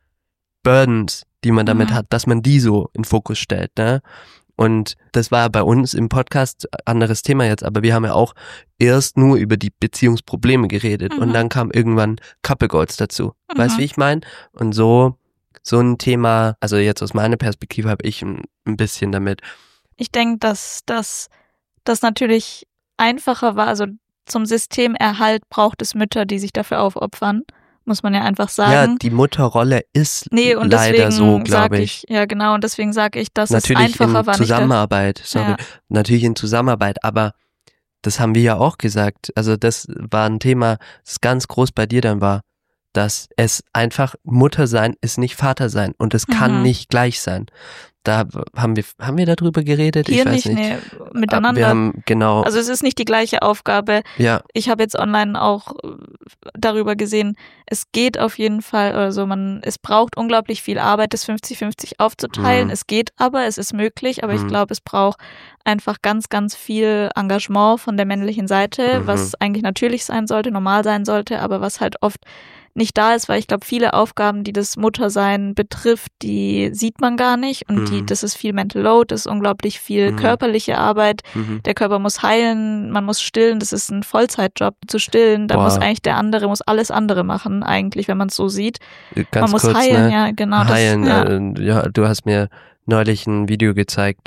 Burdens, die man damit mhm. hat, dass man die so in Fokus stellt, ne? Und das war bei uns im Podcast anderes Thema jetzt, aber wir haben ja auch erst nur über die Beziehungsprobleme geredet mhm. und dann kam irgendwann Couple Goals dazu. Mhm. Weißt du, wie ich meine? Und so, so ein Thema, also jetzt aus meiner Perspektive habe ich ein, ein bisschen damit. Ich denke, dass das das natürlich einfacher war, also zum Systemerhalt braucht es Mütter, die sich dafür aufopfern, muss man ja einfach sagen. Ja, die Mutterrolle ist nee, und leider so, glaube ich. ich. Ja, genau, und deswegen sage ich, dass natürlich es einfacher in war. Zusammenarbeit, nicht sorry, ja. natürlich in Zusammenarbeit, aber das haben wir ja auch gesagt, also das war ein Thema, das ganz groß bei dir dann war, dass es einfach Mutter sein ist nicht Vater sein und es kann Mhm. nicht gleich sein. Da haben wir, haben wir darüber geredet? Hier ich weiß nicht, nicht. nee, miteinander. Wir haben, genau. Also es ist nicht die gleiche Aufgabe. Ja. Ich habe jetzt online auch darüber gesehen, es geht auf jeden Fall, also man, es braucht unglaublich viel Arbeit, das fünfzig fünfzig aufzuteilen. Mhm. Es geht aber, es ist möglich, aber Mhm. ich glaube, es braucht einfach ganz, ganz viel Engagement von der männlichen Seite, Mhm. was eigentlich natürlich sein sollte, normal sein sollte, aber was halt oft nicht da ist, weil ich glaube, viele Aufgaben, die das Muttersein betrifft, die sieht man gar nicht und Mhm. die, das ist viel Mental Load, das ist unglaublich viel Mhm. körperliche Arbeit, Mhm. der Körper muss heilen, man muss stillen, das ist ein Vollzeitjob zu stillen, da Boah. muss eigentlich der andere, muss alles andere machen eigentlich, wenn man es so sieht. Ganz man muss kurz, heilen, ne? ja, genau. Heilen, das, ja. äh, ja, du hast mir neulich ein Video gezeigt,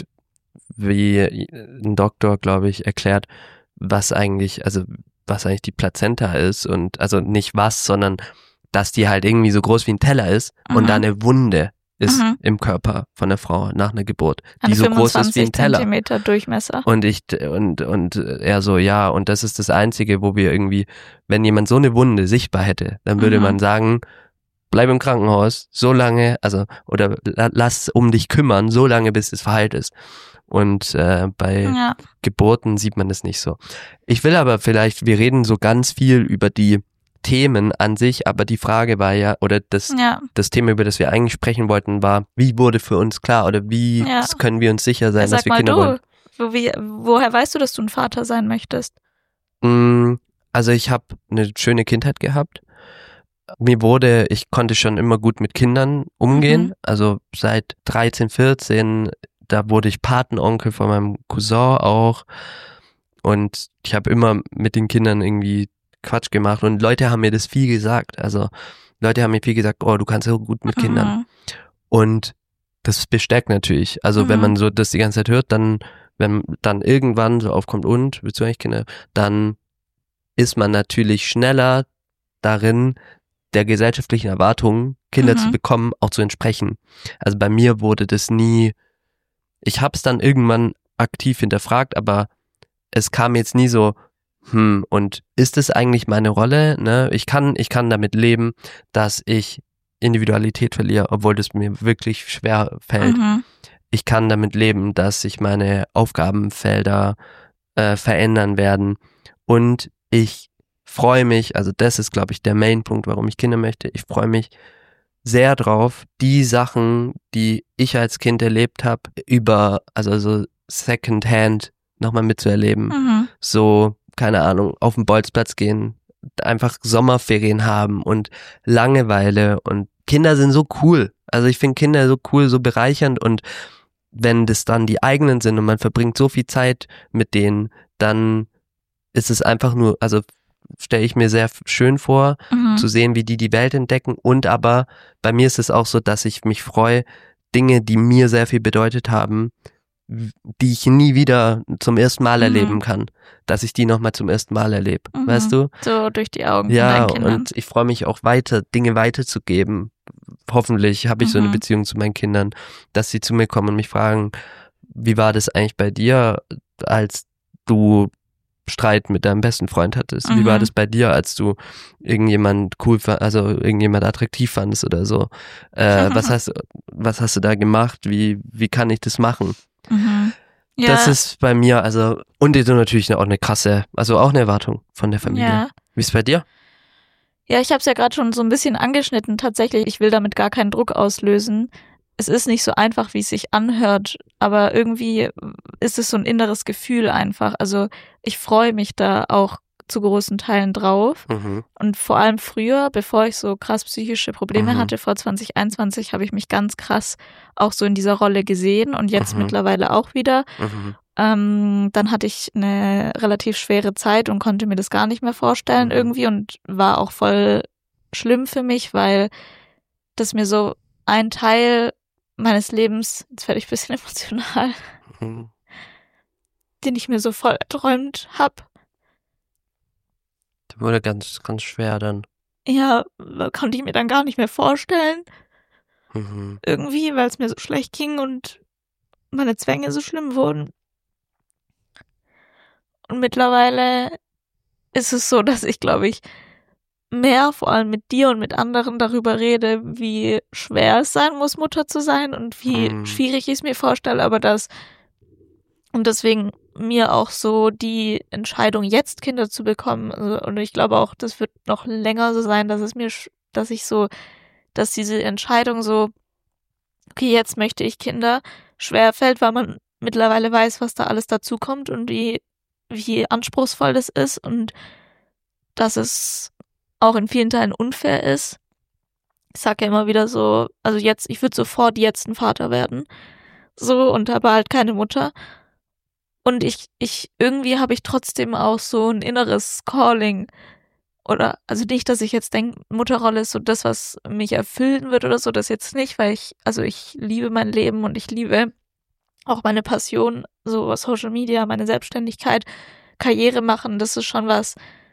wie ein Doktor, glaube ich, erklärt, was eigentlich, also was eigentlich die Plazenta ist und also nicht was, sondern dass die halt irgendwie so groß wie ein Teller ist Mhm. und da eine Wunde ist Mhm. im Körper von der Frau nach einer Geburt, die Eine so groß ist wie ein fünfundzwanzig Teller. Zentimeter Durchmesser. Und ich und und er so, ja, und das ist das Einzige, wo wir irgendwie, wenn jemand so eine Wunde sichtbar hätte, dann würde Mhm. man sagen, bleib im Krankenhaus so lange, also oder la- lass um dich kümmern, so lange bis es verheilt ist. Und äh, bei Ja. Geburten sieht man das nicht so. Ich will aber vielleicht, wir reden so ganz viel über die Themen an sich, aber die Frage war ja, oder das, Ja. das Thema, über das wir eigentlich sprechen wollten, war, wie wurde für uns klar oder wie Ja. können wir uns sicher sein, Sag dass wir mal Kinder du, wollen? wo, wie, woher weißt du, dass du ein Vater sein möchtest? Mm, Also ich habe eine schöne Kindheit gehabt. Mir wurde, ich konnte schon immer gut mit Kindern umgehen. Mhm. Also seit dreizehn, vierzehn, da wurde ich Patenonkel von meinem Cousin auch. Und ich habe immer mit den Kindern irgendwie Quatsch gemacht. Und Leute haben mir das viel gesagt. Also Leute haben mir viel gesagt, oh, du kannst so gut mit Kindern. Mhm. Und das bestärkt natürlich. Also Mhm. wenn man so das die ganze Zeit hört, dann, wenn dann irgendwann so aufkommt, und, willst du eigentlich Kinder? Dann ist man natürlich schneller darin, der gesellschaftlichen Erwartungen, Kinder Mhm. zu bekommen, auch zu entsprechen. Also bei mir wurde das nie, ich habe es dann irgendwann aktiv hinterfragt, aber es kam jetzt nie so, hm, und ist es eigentlich meine Rolle? Ne? Ich kann, ich kann damit leben, dass ich Individualität verliere, obwohl das mir wirklich schwer fällt. Mhm. Ich kann damit leben, dass sich meine Aufgabenfelder äh, verändern werden. Und ich freue mich, also das ist, glaube ich, der Main-Punkt, warum ich Kinder möchte. Ich freue mich sehr drauf, die Sachen, die ich als Kind erlebt habe, über, also so Secondhand nochmal mitzuerleben. Mhm. So, keine Ahnung, auf den Bolzplatz gehen, einfach Sommerferien haben und Langeweile, und Kinder sind so cool. Also ich finde Kinder so cool, so bereichernd, und wenn das dann die eigenen sind und man verbringt so viel Zeit mit denen, dann ist es einfach nur, also stelle ich mir sehr schön vor, Mhm. zu sehen, wie die die Welt entdecken, und aber bei mir ist es auch so, dass ich mich freue, Dinge, die mir sehr viel bedeutet haben, die ich nie wieder zum ersten Mal Mhm. erleben kann, dass ich die nochmal zum ersten Mal erlebe, Mhm. weißt du? So durch die Augen Ja, von deinen Kindern. und ich freue mich auch weiter, Dinge weiterzugeben. Hoffentlich habe ich so eine Mhm. Beziehung zu meinen Kindern, dass sie zu mir kommen und mich fragen, wie war das eigentlich bei dir, als du Streit mit deinem besten Freund hattest? Wie war Mhm. das bei dir, als du irgendjemand cool, fa- also irgendjemand attraktiv fandest oder so? Äh, was hast, was hast du da gemacht? Wie, wie kann ich das machen? Mhm. Ja, Das ist bei mir, also, und so natürlich auch eine krasse, also auch eine Erwartung von der Familie. ja. Wie ist es bei dir? Ja, ich habe es ja gerade schon so ein bisschen angeschnitten. Tatsächlich, ich will damit gar keinen Druck auslösen. Es ist nicht so einfach, wie es sich anhört, aber irgendwie ist es so ein inneres Gefühl einfach. Also ich freue mich da auch zu großen Teilen drauf. Mhm. Und vor allem früher, bevor ich so krass psychische Probleme Mhm. hatte, vor zwanzig einundzwanzig, habe ich mich ganz krass auch so in dieser Rolle gesehen und jetzt Mhm. mittlerweile auch wieder. Mhm. Ähm, dann hatte ich eine relativ schwere Zeit und konnte mir das gar nicht mehr vorstellen Mhm. irgendwie und war auch voll schlimm für mich, weil das mir so ein Teil meines Lebens, jetzt werde ich ein bisschen emotional, Mhm. den ich mir so voll erträumt habe. Das wurde ganz, ganz schwer dann. Ja, konnte ich mir dann gar nicht mehr vorstellen. Mhm. Irgendwie, weil es mir so schlecht ging und meine Zwänge so schlimm wurden. Und mittlerweile ist es so, dass ich, glaube ich, mehr, vor allem mit dir und mit anderen, darüber rede, wie schwer es sein muss, Mutter zu sein und wie Mhm. schwierig ich es mir vorstelle, aber das und deswegen mir auch so die Entscheidung, jetzt Kinder zu bekommen, also, und ich glaube auch, das wird noch länger so sein, dass es mir, dass ich so, dass diese Entscheidung so, okay, jetzt möchte ich Kinder, schwer fällt, weil man mittlerweile weiß, was da alles dazu kommt und wie, wie anspruchsvoll das ist und dass es auch in vielen Teilen unfair ist. Ich sage ja immer wieder so, also jetzt, ich würde sofort jetzt ein Vater werden, so, und aber halt keine Mutter. Und ich, ich, irgendwie habe ich trotzdem auch so ein inneres Calling. Oder, also nicht, dass ich jetzt denke, Mutterrolle ist so das, was mich erfüllen wird oder so, das jetzt nicht, weil ich, also ich liebe mein Leben und ich liebe auch meine Passion, so Social Media, meine Selbstständigkeit, Karriere machen, das ist schon was,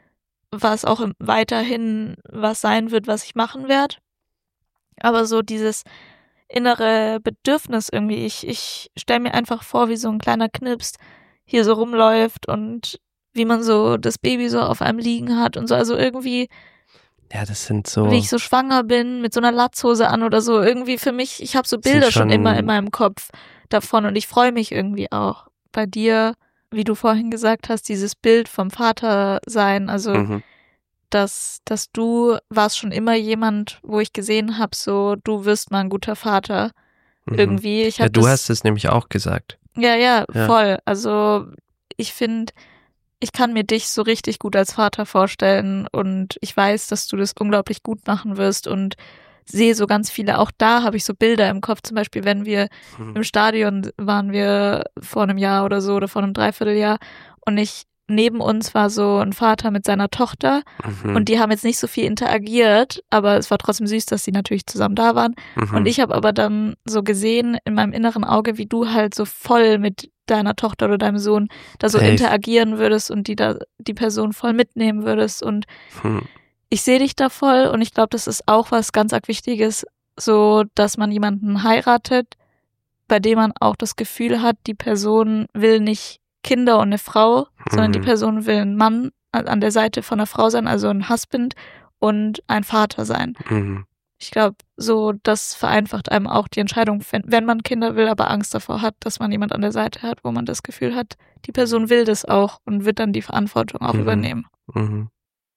was auch weiterhin was sein wird, was ich machen werde. Aber so dieses innere Bedürfnis irgendwie, ich, ich stelle mir einfach vor, wie so ein kleiner Knipst hier so rumläuft und wie man so das Baby so auf einem liegen hat und so, also irgendwie, Ja, das sind so. wie ich so schwanger bin, mit so einer Latzhose an oder so, irgendwie für mich, ich habe so Bilder schon, schon immer in meinem Kopf davon und ich freue mich irgendwie auch. Bei dir, wie du vorhin gesagt hast, dieses Bild vom Vater sein, also Mhm. dass, dass du warst schon immer jemand, wo ich gesehen habe, so du wirst mal ein guter Vater. Mhm. Irgendwie. Ich ja, hab du das, hast es nämlich auch gesagt. Ja, ja, Ja. voll. Also ich finde, ich kann mir dich so richtig gut als Vater vorstellen und ich weiß, dass du das unglaublich gut machen wirst und sehe so ganz viele, auch da habe ich so Bilder im Kopf, zum Beispiel, wenn wir Mhm. im Stadion waren wir vor einem Jahr oder so oder vor einem Dreivierteljahr und ich, neben uns war so ein Vater mit seiner Tochter Mhm. und die haben jetzt nicht so viel interagiert, aber es war trotzdem süß, dass sie natürlich zusammen da waren. Mhm. Und ich habe aber dann so gesehen in meinem inneren Auge, wie du halt so voll mit deiner Tochter oder deinem Sohn da so Safe. interagieren würdest und die da die Person voll mitnehmen würdest und Mhm. ich sehe dich da voll und ich glaube, das ist auch was ganz arg Wichtiges, so dass man jemanden heiratet, bei dem man auch das Gefühl hat, die Person will nicht Kinder und eine Frau, mhm. sondern die Person will ein Mann an der Seite von einer Frau sein, also ein Husband und ein Vater sein. Mhm. Ich glaube, so das vereinfacht einem auch die Entscheidung, wenn, wenn man Kinder will, aber Angst davor hat, dass man jemand an der Seite hat, wo man das Gefühl hat, die Person will das auch und wird dann die Verantwortung auch Mhm. übernehmen. Mhm.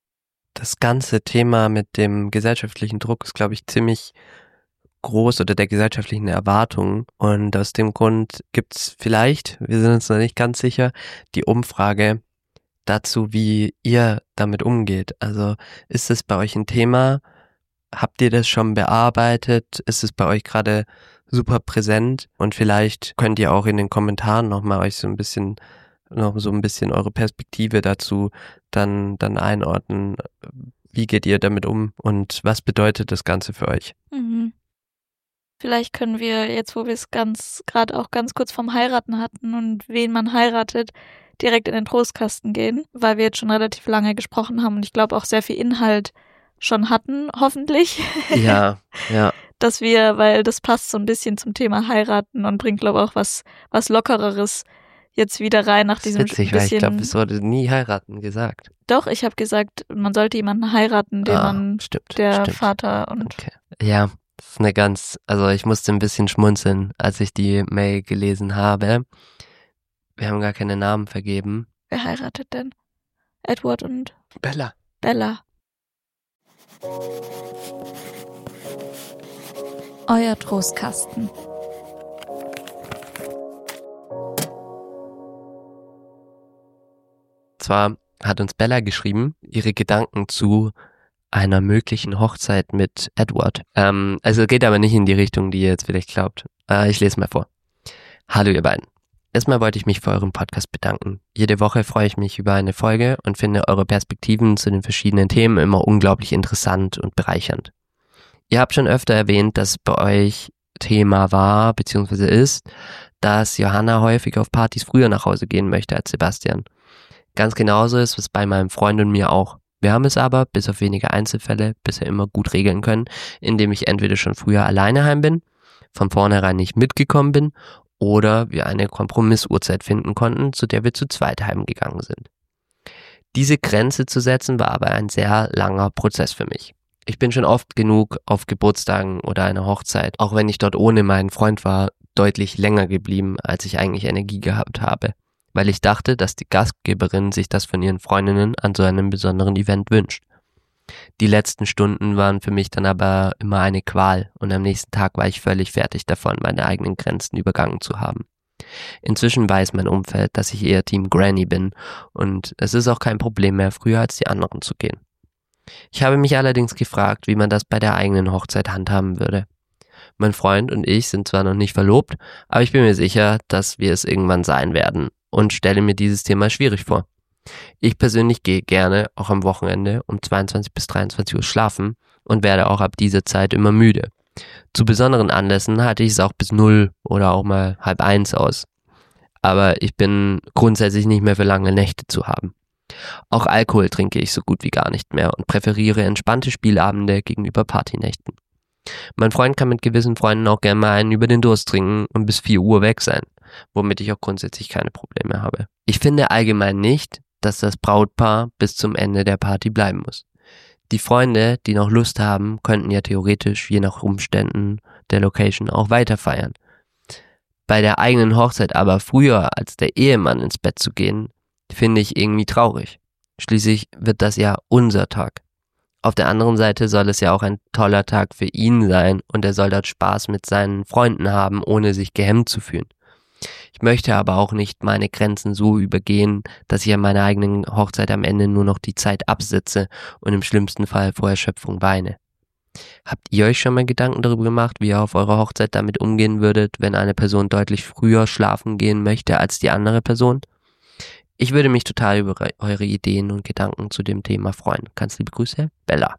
Das ganze Thema mit dem gesellschaftlichen Druck ist, glaube ich, ziemlich groß oder der gesellschaftlichen Erwartungen und aus dem Grund gibt's vielleicht, wir sind uns noch nicht ganz sicher, die Umfrage dazu, wie ihr damit umgeht. Also ist es bei euch ein Thema? Habt ihr das schon bearbeitet? Ist es bei euch gerade super präsent? Und vielleicht könnt ihr auch in den Kommentaren nochmal euch so ein bisschen, noch so ein bisschen eure Perspektive dazu dann, dann einordnen. Wie geht ihr damit um und was bedeutet das Ganze für euch? Mhm. Vielleicht können wir jetzt, wo wir es ganz gerade auch ganz kurz vom Heiraten hatten und wen man heiratet, direkt in den Trostkasten gehen, weil wir jetzt schon relativ lange gesprochen haben und ich glaube auch sehr viel Inhalt schon hatten, hoffentlich. Ja, ja. Dass wir, weil das passt so ein bisschen zum Thema heiraten und bringt, glaube ich, auch was, was Lockereres jetzt wieder rein nach Das diesem ist witzig, bisschen. weil ich glaube, es wurde nie heiraten gesagt. Doch, ich habe gesagt, man sollte jemanden heiraten, den ah, man, stimmt, der stimmt. Vater und... Okay. Ja, das ist eine ganz, also ich musste ein bisschen schmunzeln, als ich die Mail gelesen habe. Wir haben gar keine Namen vergeben. Wer heiratet denn? Edward und Bella. Bella. Euer Trostkasten. Zwar hat uns Bella geschrieben, ihre Gedanken zu einer möglichen Hochzeit mit Edward. Ähm, also geht aber nicht in die Richtung, die ihr jetzt vielleicht glaubt. Äh, ich lese mal vor. Hallo ihr beiden. Erstmal wollte ich mich für euren Podcast bedanken. Jede Woche freue ich mich über eine Folge und finde eure Perspektiven zu den verschiedenen Themen immer unglaublich interessant und bereichernd. Ihr habt schon öfter erwähnt, dass es bei euch Thema war, beziehungsweise ist, dass Johanna häufig auf Partys früher nach Hause gehen möchte als Sebastian. Ganz genauso ist es bei meinem Freund und mir auch. Wir haben es aber, bis auf wenige Einzelfälle, bisher immer gut regeln können, indem ich entweder schon früher alleine heim bin, von vornherein nicht mitgekommen bin oder wir eine Kompromissuhrzeit finden konnten, zu der wir zu zweit heimgegangen sind. Diese Grenze zu setzen war aber ein sehr langer Prozess für mich. Ich bin schon oft genug auf Geburtstagen oder einer Hochzeit, auch wenn ich dort ohne meinen Freund war, deutlich länger geblieben, als ich eigentlich Energie gehabt habe, weil ich dachte, dass die Gastgeberin sich das von ihren Freundinnen an so einem besonderen Event wünscht. Die letzten Stunden waren für mich dann aber immer eine Qual und am nächsten Tag war ich völlig fertig davon, meine eigenen Grenzen übergangen zu haben. Inzwischen weiß mein Umfeld, dass ich eher Team Granny bin und es ist auch kein Problem mehr, früher als die anderen zu gehen. Ich habe mich allerdings gefragt, wie man das bei der eigenen Hochzeit handhaben würde. Mein Freund und ich sind zwar noch nicht verlobt, aber ich bin mir sicher, dass wir es irgendwann sein werden und stelle mir dieses Thema schwierig vor. Ich persönlich gehe gerne, auch am Wochenende, um zweiundzwanzig bis dreiundzwanzig Uhr schlafen und werde auch ab dieser Zeit immer müde. Zu besonderen Anlässen halte ich es auch bis null oder auch mal halb eins aus. Aber ich bin grundsätzlich nicht mehr für lange Nächte zu haben. Auch Alkohol trinke ich so gut wie gar nicht mehr und präferiere entspannte Spielabende gegenüber Partynächten. Mein Freund kann mit gewissen Freunden auch gerne mal einen über den Durst trinken und bis vier Uhr weg sein, womit ich auch grundsätzlich keine Probleme habe. Ich finde allgemein nicht, dass das Brautpaar bis zum Ende der Party bleiben muss. Die Freunde, die noch Lust haben, könnten ja theoretisch je nach Umständen der Location auch weiter feiern. Bei der eigenen Hochzeit aber früher als der Ehemann ins Bett zu gehen, finde ich irgendwie traurig. Schließlich wird das ja unser Tag. Auf der anderen Seite soll es ja auch ein toller Tag für ihn sein und er soll dort Spaß mit seinen Freunden haben, ohne sich gehemmt zu fühlen. Ich möchte aber auch nicht meine Grenzen so übergehen, dass ich an meiner eigenen Hochzeit am Ende nur noch die Zeit absitze und im schlimmsten Fall vor Erschöpfung weine. Habt ihr euch schon mal Gedanken darüber gemacht, wie ihr auf eurer Hochzeit damit umgehen würdet, wenn eine Person deutlich früher schlafen gehen möchte als die andere Person? Ich würde mich total über eure Ideen und Gedanken zu dem Thema freuen. Ganz liebe Grüße, Bella.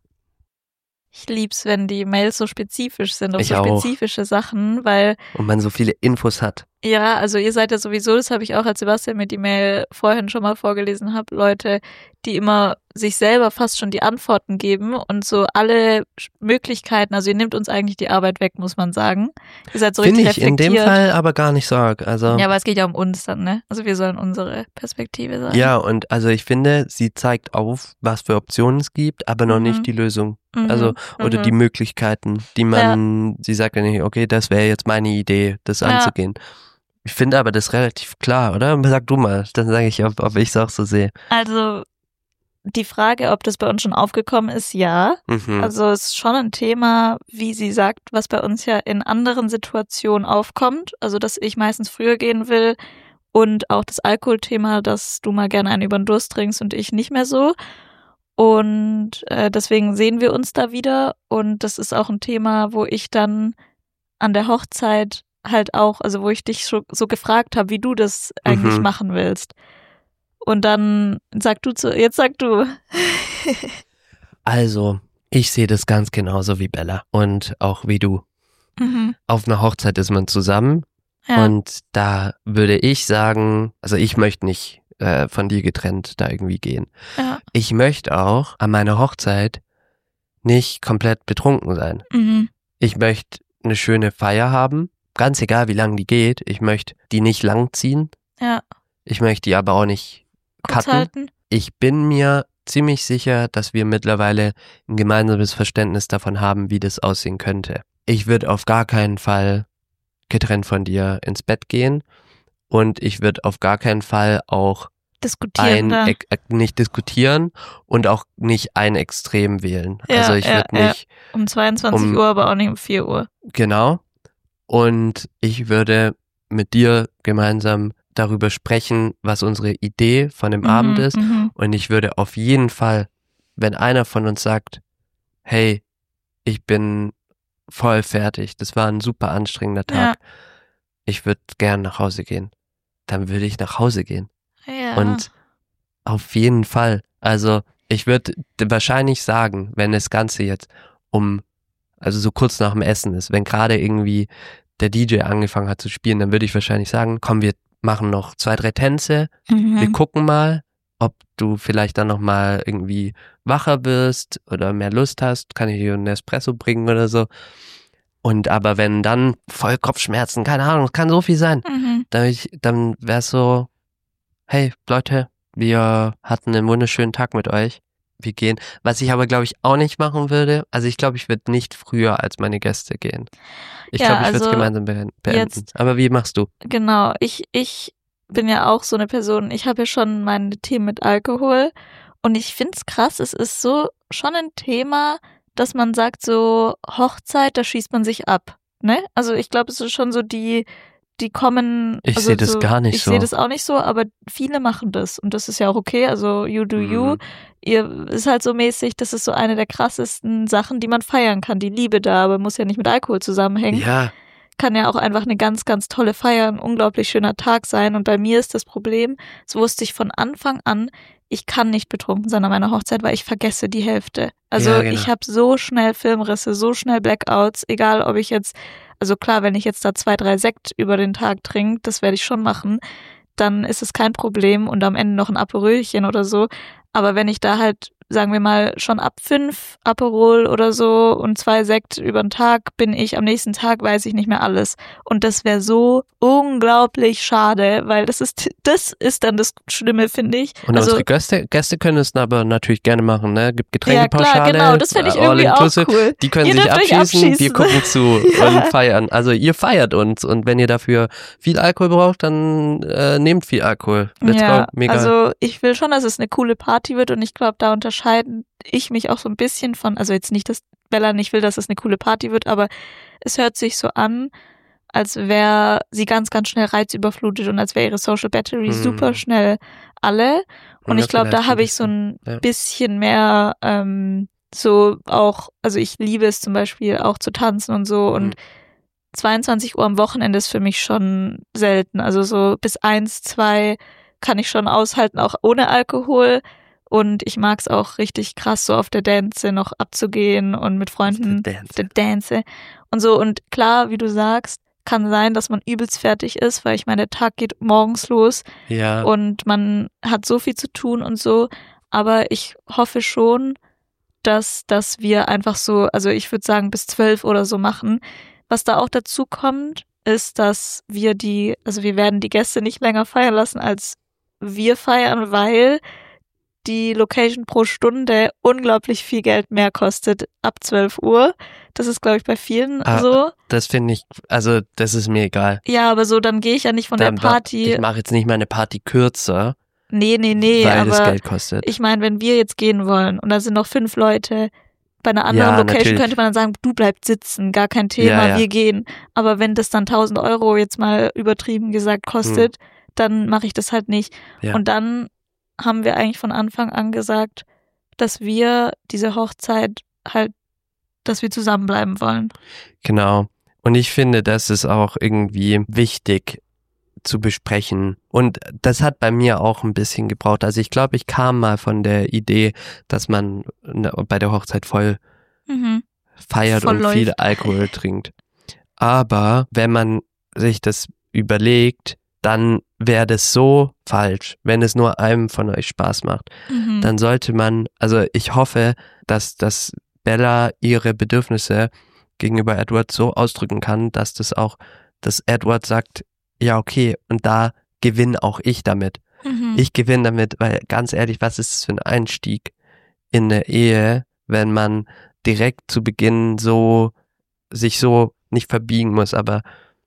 Ich lieb's, wenn die Mails so spezifisch sind, auf Ich so auch. spezifische Sachen, weil Und man so viele Infos hat. ja, also ihr seid ja sowieso, das habe ich auch, als Sebastian mir die Mail vorhin schon mal vorgelesen hat, Leute, die immer sich selber fast schon die Antworten geben und so alle Möglichkeiten, also ihr nehmt uns eigentlich die Arbeit weg, muss man sagen. Ihr seid so Finde richtig ich in reflektiert. dem Fall aber gar nicht so arg. Also, Ja, aber es geht ja um uns dann, ne? Also wir sollen unsere Perspektive sagen. ja, und also ich finde, sie zeigt auf, was für Optionen es gibt, aber noch Mhm. nicht die Lösung. Mhm. Also, oder Mhm. die Möglichkeiten, die man, sie sagt ja nicht, okay, das wäre jetzt meine Idee, das Ja. anzugehen. Ich finde aber das relativ klar, oder? Sag du mal, dann sage ich, ob, ob ich es auch so sehe. Also die Frage, ob das bei uns schon aufgekommen ist, ja. Mhm. Also es ist schon ein Thema, wie sie sagt, was bei uns ja in anderen Situationen aufkommt. Also dass ich meistens früher gehen will und auch das Alkoholthema, dass du mal gerne einen über den Durst trinkst und ich nicht mehr so. Und äh, deswegen sehen wir uns da wieder und das ist auch ein Thema, wo ich dann an der Hochzeit halt auch, also wo ich dich so, so gefragt habe, wie du das eigentlich Mhm. machen willst. Und dann sag du zu, jetzt sag du. Also, ich sehe das ganz genauso wie Bella und auch wie du. Mhm. Auf einer Hochzeit ist man zusammen Ja. und da würde ich sagen, also ich möchte nicht äh, von dir getrennt da irgendwie gehen. ja. Ich möchte auch an meiner Hochzeit nicht komplett betrunken sein. Mhm. Ich möchte eine schöne Feier haben, ganz egal wie lang die geht. Ich möchte die nicht lang ziehen. Ja. Ich möchte die aber auch nicht Kurz cutten. halten. Ich bin mir ziemlich sicher, dass wir mittlerweile ein gemeinsames Verständnis davon haben, wie das aussehen könnte. Ich würde auf gar keinen Fall getrennt von dir ins Bett gehen und ich würde auf gar keinen Fall auch Diskutieren ein, da. äh, nicht diskutieren und auch nicht ein Extrem wählen. Ja, also ich ja, würde ja. nicht, Um zweiundzwanzig um- Uhr, aber auch nicht um vier Uhr. genau, und ich würde mit dir gemeinsam darüber sprechen, was unsere Idee von dem Mhm, Abend ist. mhm. Und ich würde auf jeden Fall, wenn einer von uns sagt, hey, ich bin voll fertig, das war ein super anstrengender Tag, ich würde gern nach Hause gehen, dann würde ich nach Hause gehen. Ja. Und auf jeden Fall, also ich würde wahrscheinlich sagen, wenn das Ganze jetzt um also so kurz nach dem Essen ist, wenn gerade irgendwie der D J angefangen hat zu spielen, dann würde ich wahrscheinlich sagen, komm, wir machen noch zwei, drei Tänze, Mhm. wir gucken mal, ob du vielleicht dann nochmal irgendwie wacher wirst oder mehr Lust hast, kann ich dir einen Espresso bringen oder so. Und aber wenn dann voll Kopfschmerzen, keine Ahnung, es kann so viel sein, Mhm. dann, ich, dann wär's so, hey Leute, wir hatten einen wunderschönen Tag mit euch, wir gehen. Was ich aber glaube ich auch nicht machen würde, also ich glaube, ich würde nicht früher als meine Gäste gehen. Ich Ja, glaube, ich würde es also gemeinsam beenden. jetzt- Aber wie machst du? Genau, ich, ich bin ja auch so eine Person, ich habe ja schon meine Themen mit Alkohol und ich find's krass, es ist so schon ein Thema, dass man sagt, so Hochzeit, da schießt man sich ab, ne? Also ich glaube, es ist schon so die, die kommen. Ich also sehe das so, gar nicht ich so. Ich sehe das auch nicht so, aber viele machen das und das ist ja auch okay, also you do you. Mhm. Ihr ist halt so mäßig, das ist so eine der krassesten Sachen, die man feiern kann, die Liebe da, aber muss ja nicht mit Alkohol zusammenhängen. Ja, Kann ja auch einfach eine ganz, ganz tolle Feier, ein unglaublich schöner Tag sein. Und bei mir ist das Problem, so wusste ich von Anfang an, ich kann nicht betrunken sein an meiner Hochzeit, weil ich vergesse die Hälfte. Also Ja, genau. ich habe so schnell Filmrisse, so schnell Blackouts, egal ob ich jetzt, also klar, wenn ich jetzt da zwei, drei Sekt über den Tag trinke, das werde ich schon machen, dann ist es kein Problem und am Ende noch ein Aperölchen oder so. Aber wenn ich da halt, sagen wir mal, schon ab fünf Aperol oder so und zwei Sekt über den Tag bin ich, am nächsten Tag weiß ich nicht mehr alles. Und das wäre so unglaublich schade, weil das ist, das ist dann das Schlimme, finde ich. und also, unsere Gäste, Gäste können es aber natürlich gerne machen, ne? Gibt ja Getränkepauschale. klar, genau, das fände ich all irgendwie auch inclusive. cool. Die können Ihr sich dürft euch abschießen, abschießen. wir gucken zu Ja. und feiern. Also ihr feiert uns und wenn ihr dafür viel Alkohol braucht, dann äh, nehmt viel Alkohol. Let's ja, go, mega. also ich will schon, dass es eine coole Party wird und ich glaube, da unterscheiden ich mich auch so ein bisschen von, also jetzt nicht, dass Bella nicht will, dass es eine coole Party wird, aber es hört sich so an, als wäre sie ganz, ganz schnell reizüberflutet und als wäre ihre Social Battery Hm. super schnell alle. Und Ja, ich glaube, da vielleicht habe ein ich so ein bisschen, ja. bisschen mehr ähm, so auch, also ich liebe es zum Beispiel auch zu tanzen und so und Mhm. zweiundzwanzig Uhr am Wochenende ist für mich schon selten. Also so bis eins, zwei kann ich schon aushalten, auch ohne Alkohol. Und ich mag es auch richtig krass, so auf der Dance noch abzugehen und mit Freunden der Dance. der Dance und so. Und klar, wie du sagst, kann sein, dass man übelst fertig ist, weil ich meine, der Tag geht morgens los Ja, und man hat so viel zu tun und so. Aber ich hoffe schon, dass, dass wir einfach so, also ich würde sagen, bis zwölf oder so machen. Was da auch dazu kommt, ist, dass wir die, also wir werden die Gäste nicht länger feiern lassen, als wir feiern, weil die Location pro Stunde unglaublich viel Geld mehr kostet ab zwölf Uhr. Das ist, glaube ich, bei vielen Ah, so. das finde ich, also das ist mir egal. Ja, aber so, dann gehe ich ja nicht von Dann der wa- Party. Ich mache jetzt nicht meine Party kürzer, Nee, nee, nee, weil das aber Geld kostet. ich meine, wenn wir jetzt gehen wollen und da sind noch fünf Leute, bei einer anderen Ja, Location natürlich. könnte man dann sagen, du bleibst sitzen, gar kein Thema, Ja, ja. wir gehen. Aber wenn das dann tausend Euro jetzt mal übertrieben gesagt kostet, dann mache ich das halt nicht. Ja. Und dann haben wir eigentlich von Anfang an gesagt, dass wir diese Hochzeit halt, dass wir zusammenbleiben wollen. Genau. Und ich finde, das ist auch irgendwie wichtig zu besprechen. Und das hat bei mir auch ein bisschen gebraucht. Also ich glaube, ich kam mal von der Idee, dass man ne, bei der Hochzeit voll Mhm. feiert Voll und läuft. viel Alkohol trinkt. Aber wenn man sich das überlegt, dann wäre das so falsch, wenn es nur einem von euch Spaß macht. Mhm. Dann sollte man, also ich hoffe, dass, dass Bella ihre Bedürfnisse gegenüber Edward so ausdrücken kann, dass das auch, dass Edward sagt, ja okay, und da gewinne auch ich damit. Mhm. Ich gewinne damit, weil ganz ehrlich, was ist das für ein Einstieg in eine Ehe, wenn man direkt zu Beginn so, sich so nicht verbiegen muss, aber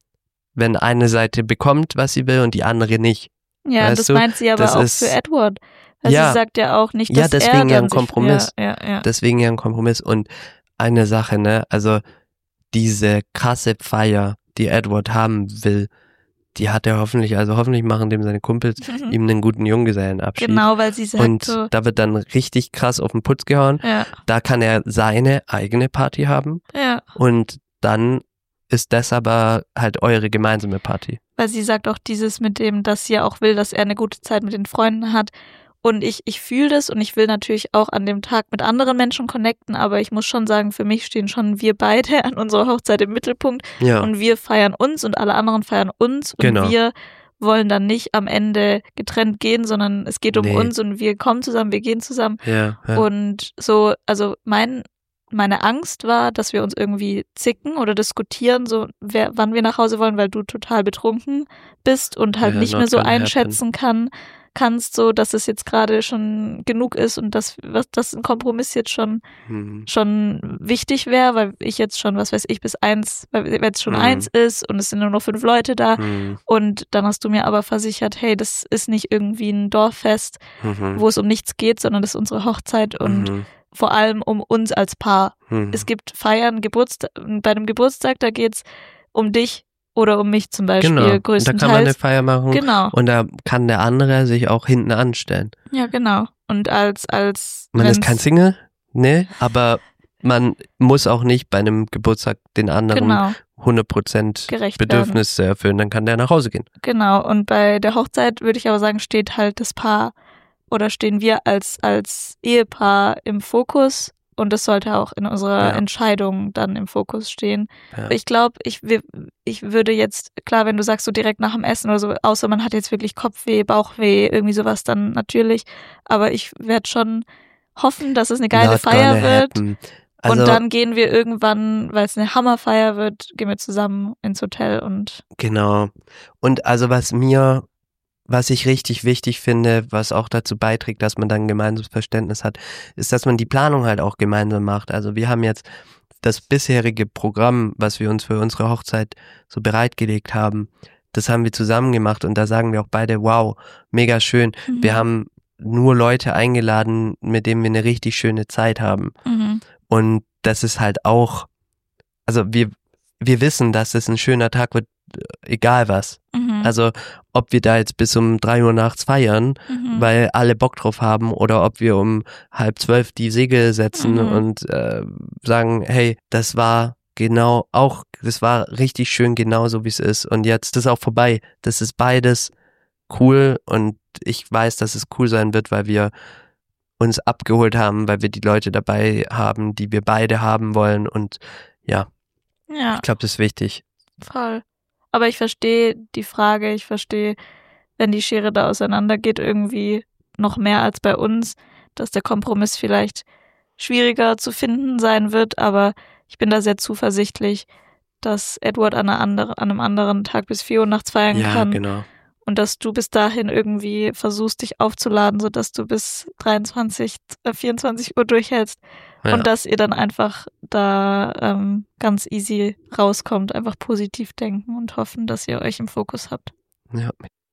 wenn eine Seite bekommt, was sie will und die andere nicht. Ja, weißt das du, meint sie aber das auch ist- für Edward. Weil Ja. sie sagt ja auch nicht, Ja, dass deswegen er ja dann ein sich- Kompromiss. Ja, ja, ja. Deswegen ja ein Kompromiss. Und eine Sache, ne, also diese krasse Feier, die Edward haben will, die hat er hoffentlich, also hoffentlich machen dem seine Kumpels ihm einen guten Junggesellenabschied. Genau, weil sie sagt Und so, da wird dann richtig krass auf den Putz gehauen. ja, Da kann er seine eigene Party haben ja. und dann ist das aber halt eure gemeinsame Party. Weil sie sagt auch dieses mit dem, dass sie ja auch will, dass er eine gute Zeit mit den Freunden hat. Und ich, ich fühle das und ich will natürlich auch an dem Tag mit anderen Menschen connecten, aber ich muss schon sagen, für mich stehen schon wir beide an unserer Hochzeit im Mittelpunkt Ja. und wir feiern uns und alle anderen feiern uns und Genau. wir wollen dann nicht am Ende getrennt gehen, sondern es geht um Nee. uns und wir kommen zusammen, wir gehen zusammen. Ja, ja. Und so, also mein, meine Angst war, dass wir uns irgendwie zicken oder diskutieren, so wer, wann wir nach Hause wollen, weil du total betrunken bist und halt Ja, nicht not mehr so gonna einschätzen kann, kannst, so dass es jetzt gerade schon genug ist und dass, was, dass ein Kompromiss jetzt schon Mhm. schon wichtig wäre, weil ich jetzt schon, was weiß ich, bis eins, weil wenn es schon Mhm. eins ist und es sind nur noch fünf Leute da Mhm. und dann hast du mir aber versichert, hey, das ist nicht irgendwie ein Dorffest, Mhm. wo es um nichts geht, sondern das ist unsere Hochzeit und Mhm. vor allem um uns als Paar. Mhm. Es gibt Feiern, Geburtstag, bei einem Geburtstag, da geht's um dich oder um mich zum Beispiel Genau. Und da größtenteils. kann man eine Feier machen. Genau. Und da kann der andere sich auch hinten anstellen. Ja, genau. Und als, als Man ist wenn's- kein Single, ne? Aber man muss auch nicht bei einem Geburtstag den anderen Genau, hundert Prozent gerecht Bedürfnisse erfüllen. Dann kann der nach Hause gehen. genau. Und bei der Hochzeit würde ich aber sagen, steht halt das Paar oder stehen wir als, als Ehepaar im Fokus. Und das sollte auch in unserer Ja. Entscheidung dann im Fokus stehen. Ja. Ich glaube, ich, wir- ich würde jetzt, klar, wenn du sagst, so direkt nach dem Essen oder so, außer man hat jetzt wirklich Kopfweh, Bauchweh, irgendwie sowas, dann natürlich. Aber ich werde schon hoffen, dass es eine geile Not Feier gonna wird. happen. Also, Und dann gehen wir irgendwann, weil es eine Hammerfeier wird, gehen wir zusammen ins Hotel und genau. Und also was mir, was ich richtig wichtig finde, was auch dazu beiträgt, dass man dann ein gemeinsames Verständnis hat, ist, dass man die Planung halt auch gemeinsam macht. Also wir haben jetzt das bisherige Programm, was wir uns für unsere Hochzeit so bereitgelegt haben, das haben wir zusammen gemacht und da sagen wir auch beide, wow, mega schön. Mhm. Wir haben nur Leute eingeladen, mit denen wir eine richtig schöne Zeit haben. Mhm. Und das ist halt auch, also wir, wir wissen, dass es ein schöner Tag wird, egal was. Mhm. Also ob wir da jetzt bis um drei Uhr nachts feiern, Mhm. weil alle Bock drauf haben, oder ob wir um halb zwölf die Segel setzen Mhm. und äh, sagen, hey, das war genau auch, das war richtig schön genauso wie es ist und jetzt ist auch vorbei. Das ist beides cool und ich weiß, dass es cool sein wird, weil wir uns abgeholt haben, weil wir die Leute dabei haben, die wir beide haben wollen und ja, Ja, ich glaube, das ist wichtig. voll. Aber ich verstehe die Frage, ich verstehe, wenn die Schere da auseinandergeht, irgendwie noch mehr als bei uns, dass der Kompromiss vielleicht schwieriger zu finden sein wird, aber ich bin da sehr zuversichtlich, dass Edward an, einer andere, an einem anderen Tag bis vier Uhr nachts feiern Ja, kann genau. und dass du bis dahin irgendwie versuchst, dich aufzuladen, sodass du bis dreiundzwanzig, äh, vierundzwanzig Uhr durchhältst. Ja. Und dass ihr dann einfach da ähm, ganz easy rauskommt, einfach positiv denken und hoffen, dass ihr euch im Fokus habt. Ja.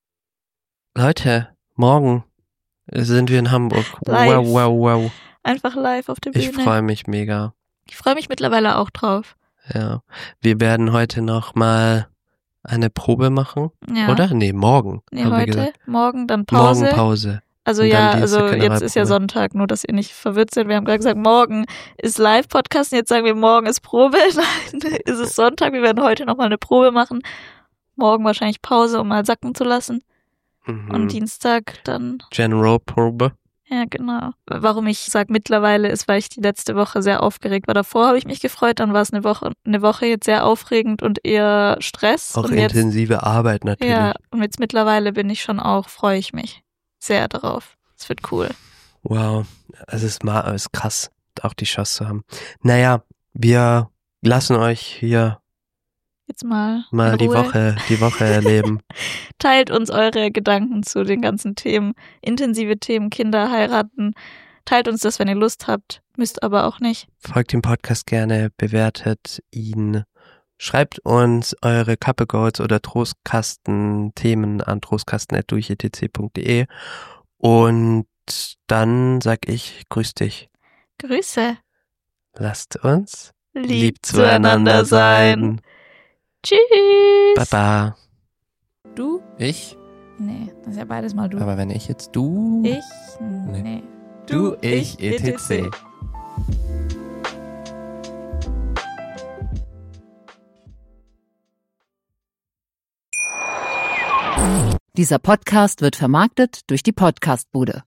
Leute, morgen sind wir in Hamburg. Live. Wow, wow, wow. Einfach live auf der Bühne. Ich freue mich mega. Ich freue mich mittlerweile auch drauf. Ja. Wir werden heute noch mal eine Probe machen, Ja. oder? Nee, morgen. Nee, haben wir heute, gesagt. morgen, dann Pause. Morgen Pause. Also und dann ja, Dienstag also jetzt ist ja Generalprobe. Sonntag, nur dass ihr nicht verwirrt seid. Wir haben gerade gesagt, morgen ist Live-Podcast und jetzt sagen wir, morgen ist Probe. Nein, ist es Sonntag. Wir werden heute nochmal eine Probe machen. Morgen wahrscheinlich Pause, um mal sacken zu lassen. Mhm. Und Dienstag dann, Generalprobe. ja genau. Warum ich sage mittlerweile ist, weil ich die letzte Woche sehr aufgeregt war. Davor habe ich mich gefreut, dann war es eine Woche, eine Woche jetzt sehr aufregend und eher Stress. Auch und jetzt, intensive Arbeit natürlich. ja, und jetzt mittlerweile bin ich schon auch, freue ich mich sehr darauf. Es wird cool. Wow, es ist mal, es ist krass, auch die Chance zu haben. Naja, wir lassen euch hier Jetzt mal, mal in die Ruhe. Woche, die Woche erleben. Teilt uns eure Gedanken zu den ganzen Themen, intensive Themen, Kinder, heiraten. Teilt uns das, wenn ihr Lust habt, müsst aber auch nicht. Folgt dem Podcast gerne, bewertet ihn. Schreibt uns eure Couple Goals oder Trostkasten-Themen an trostkasten at durch e t c punkt d e und dann sag ich, grüß dich. Grüße. Lasst uns Lieb, zueinander sein. Tschüss. Baba. Du? Ich? Nee, das ist ja beides mal du. Aber wenn ich jetzt du... Ich? Nee. Du, ich, et cetera. Dieser Podcast wird vermarktet durch die Podcastbude.